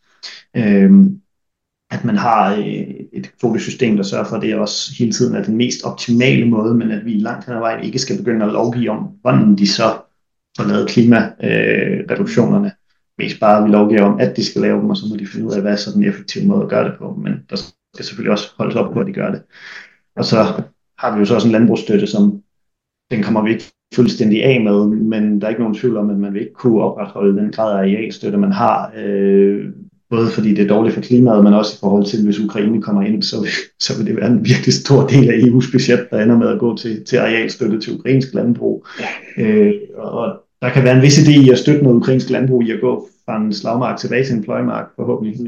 At man har et kvotesystem, der sørger for, at det også hele tiden er den mest optimale måde, men at vi langt hen ad vejen ikke skal begynde at lovgive om, hvordan de så får lavet klimareduktionerne. Mest bare vi lovgiver om, at de skal lave dem, og så må de finde ud af, hvad er så den effektive måde at gøre det på. Men der skal selvfølgelig også holdes op på, at de gør det. Og så har vi jo så også en landbrugsstøtte, som den kommer vi ikke fuldstændig af med, men der er ikke nogen tvivl om, at man vil ikke kunne opretholde den grad af arealstøtte, man har, både fordi det er dårligt for klimaet, men også i forhold til, hvis Ukraine kommer ind, så vil det være en virkelig stor del af EU's budget, der ender med at gå til arealstøtte til ukrainsk landbrug. Og der kan være en vis idé i at støtte noget ukrainsk landbrug i at gå fra en slagmark tilbage til en pløjemark, forhåbentlig.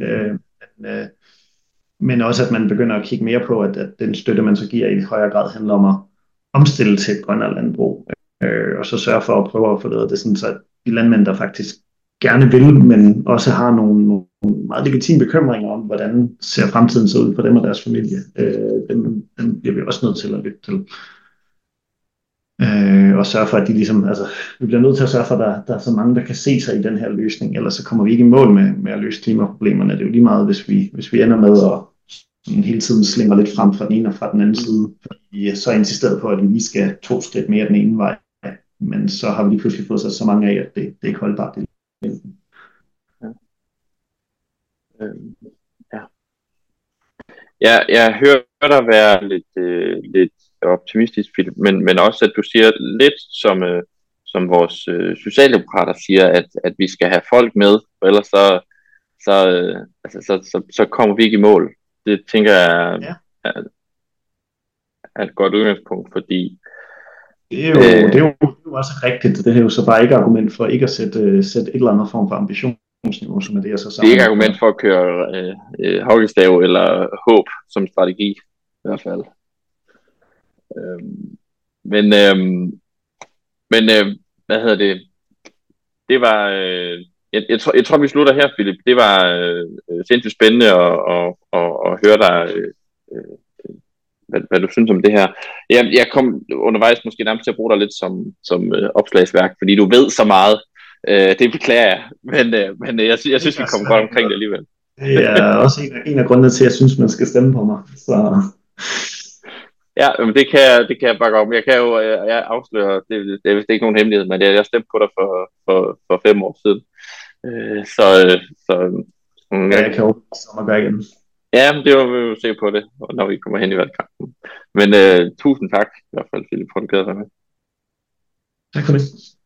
Men også, at man begynder at kigge mere på, at den støtte, man så giver, i højere grad handler om at omstille til et grønnere landbrug. Og så sørge for at prøve at få lavet det sådan, så de landmænd, der faktisk gerne vil, men også har nogle meget legitime bekymringer om, hvordan ser fremtiden så ud for dem og deres familie, den bliver vi også nødt til at lytte til. Og sørge for, at de ligesom, altså, vi bliver nødt til at sørge for, at der er så mange, der kan se sig i den her løsning, ellers så kommer vi ikke i mål med at løse klimaproblemerne. Det er jo lige meget, hvis vi ender med at hele tiden slinger lidt frem fra den ene og fra den anden side, fordi så insisteret på, at vi lige skal 2 skridt mere den ene vej, men så har vi lige pludselig fået så mange af, at det er ikke holdbart. Ja, jeg hører dig være lidt optimistisk, Philip, men også at du siger lidt som vores socialdemokrater siger, at vi skal have folk med, for ellers så kommer vi ikke i mål. Det tænker jeg er et godt udgangspunkt, fordi det er jo også rigtigt. Det er jo så bare ikke argument for ikke at sætte et eller andet form for ambition ambitionsniveau, som er det, jeg så Det er savner. ikke argument for at køre hockeystav eller håb som strategi, i hvert fald. Men hvad hedder det? Det var... Jeg tror, vi slutter her, Philip. Det var sindssygt spændende at høre dig, hvad du synes om det her. Jeg kom undervejs måske nærmest til at bruge dig lidt som opslagsværk, fordi du ved så meget. Det beklager jeg, men jeg synes, vi kom godt omkring det alligevel. Det er også en af grundene til, at jeg synes, man skal stemme på mig. Så... Ja, men det kan jeg bakke om. Jeg kan jo afsløre, det er vist ikke nogen hemmelighed, men jeg stemte på dig for 5 år siden. Jeg kan jo gøre igen. Ja, men det var vi jo se på det, når vi kommer hen i valgkampen. Men tusind tak i hvert fald, Philip, for at du gad være med. Tak for det.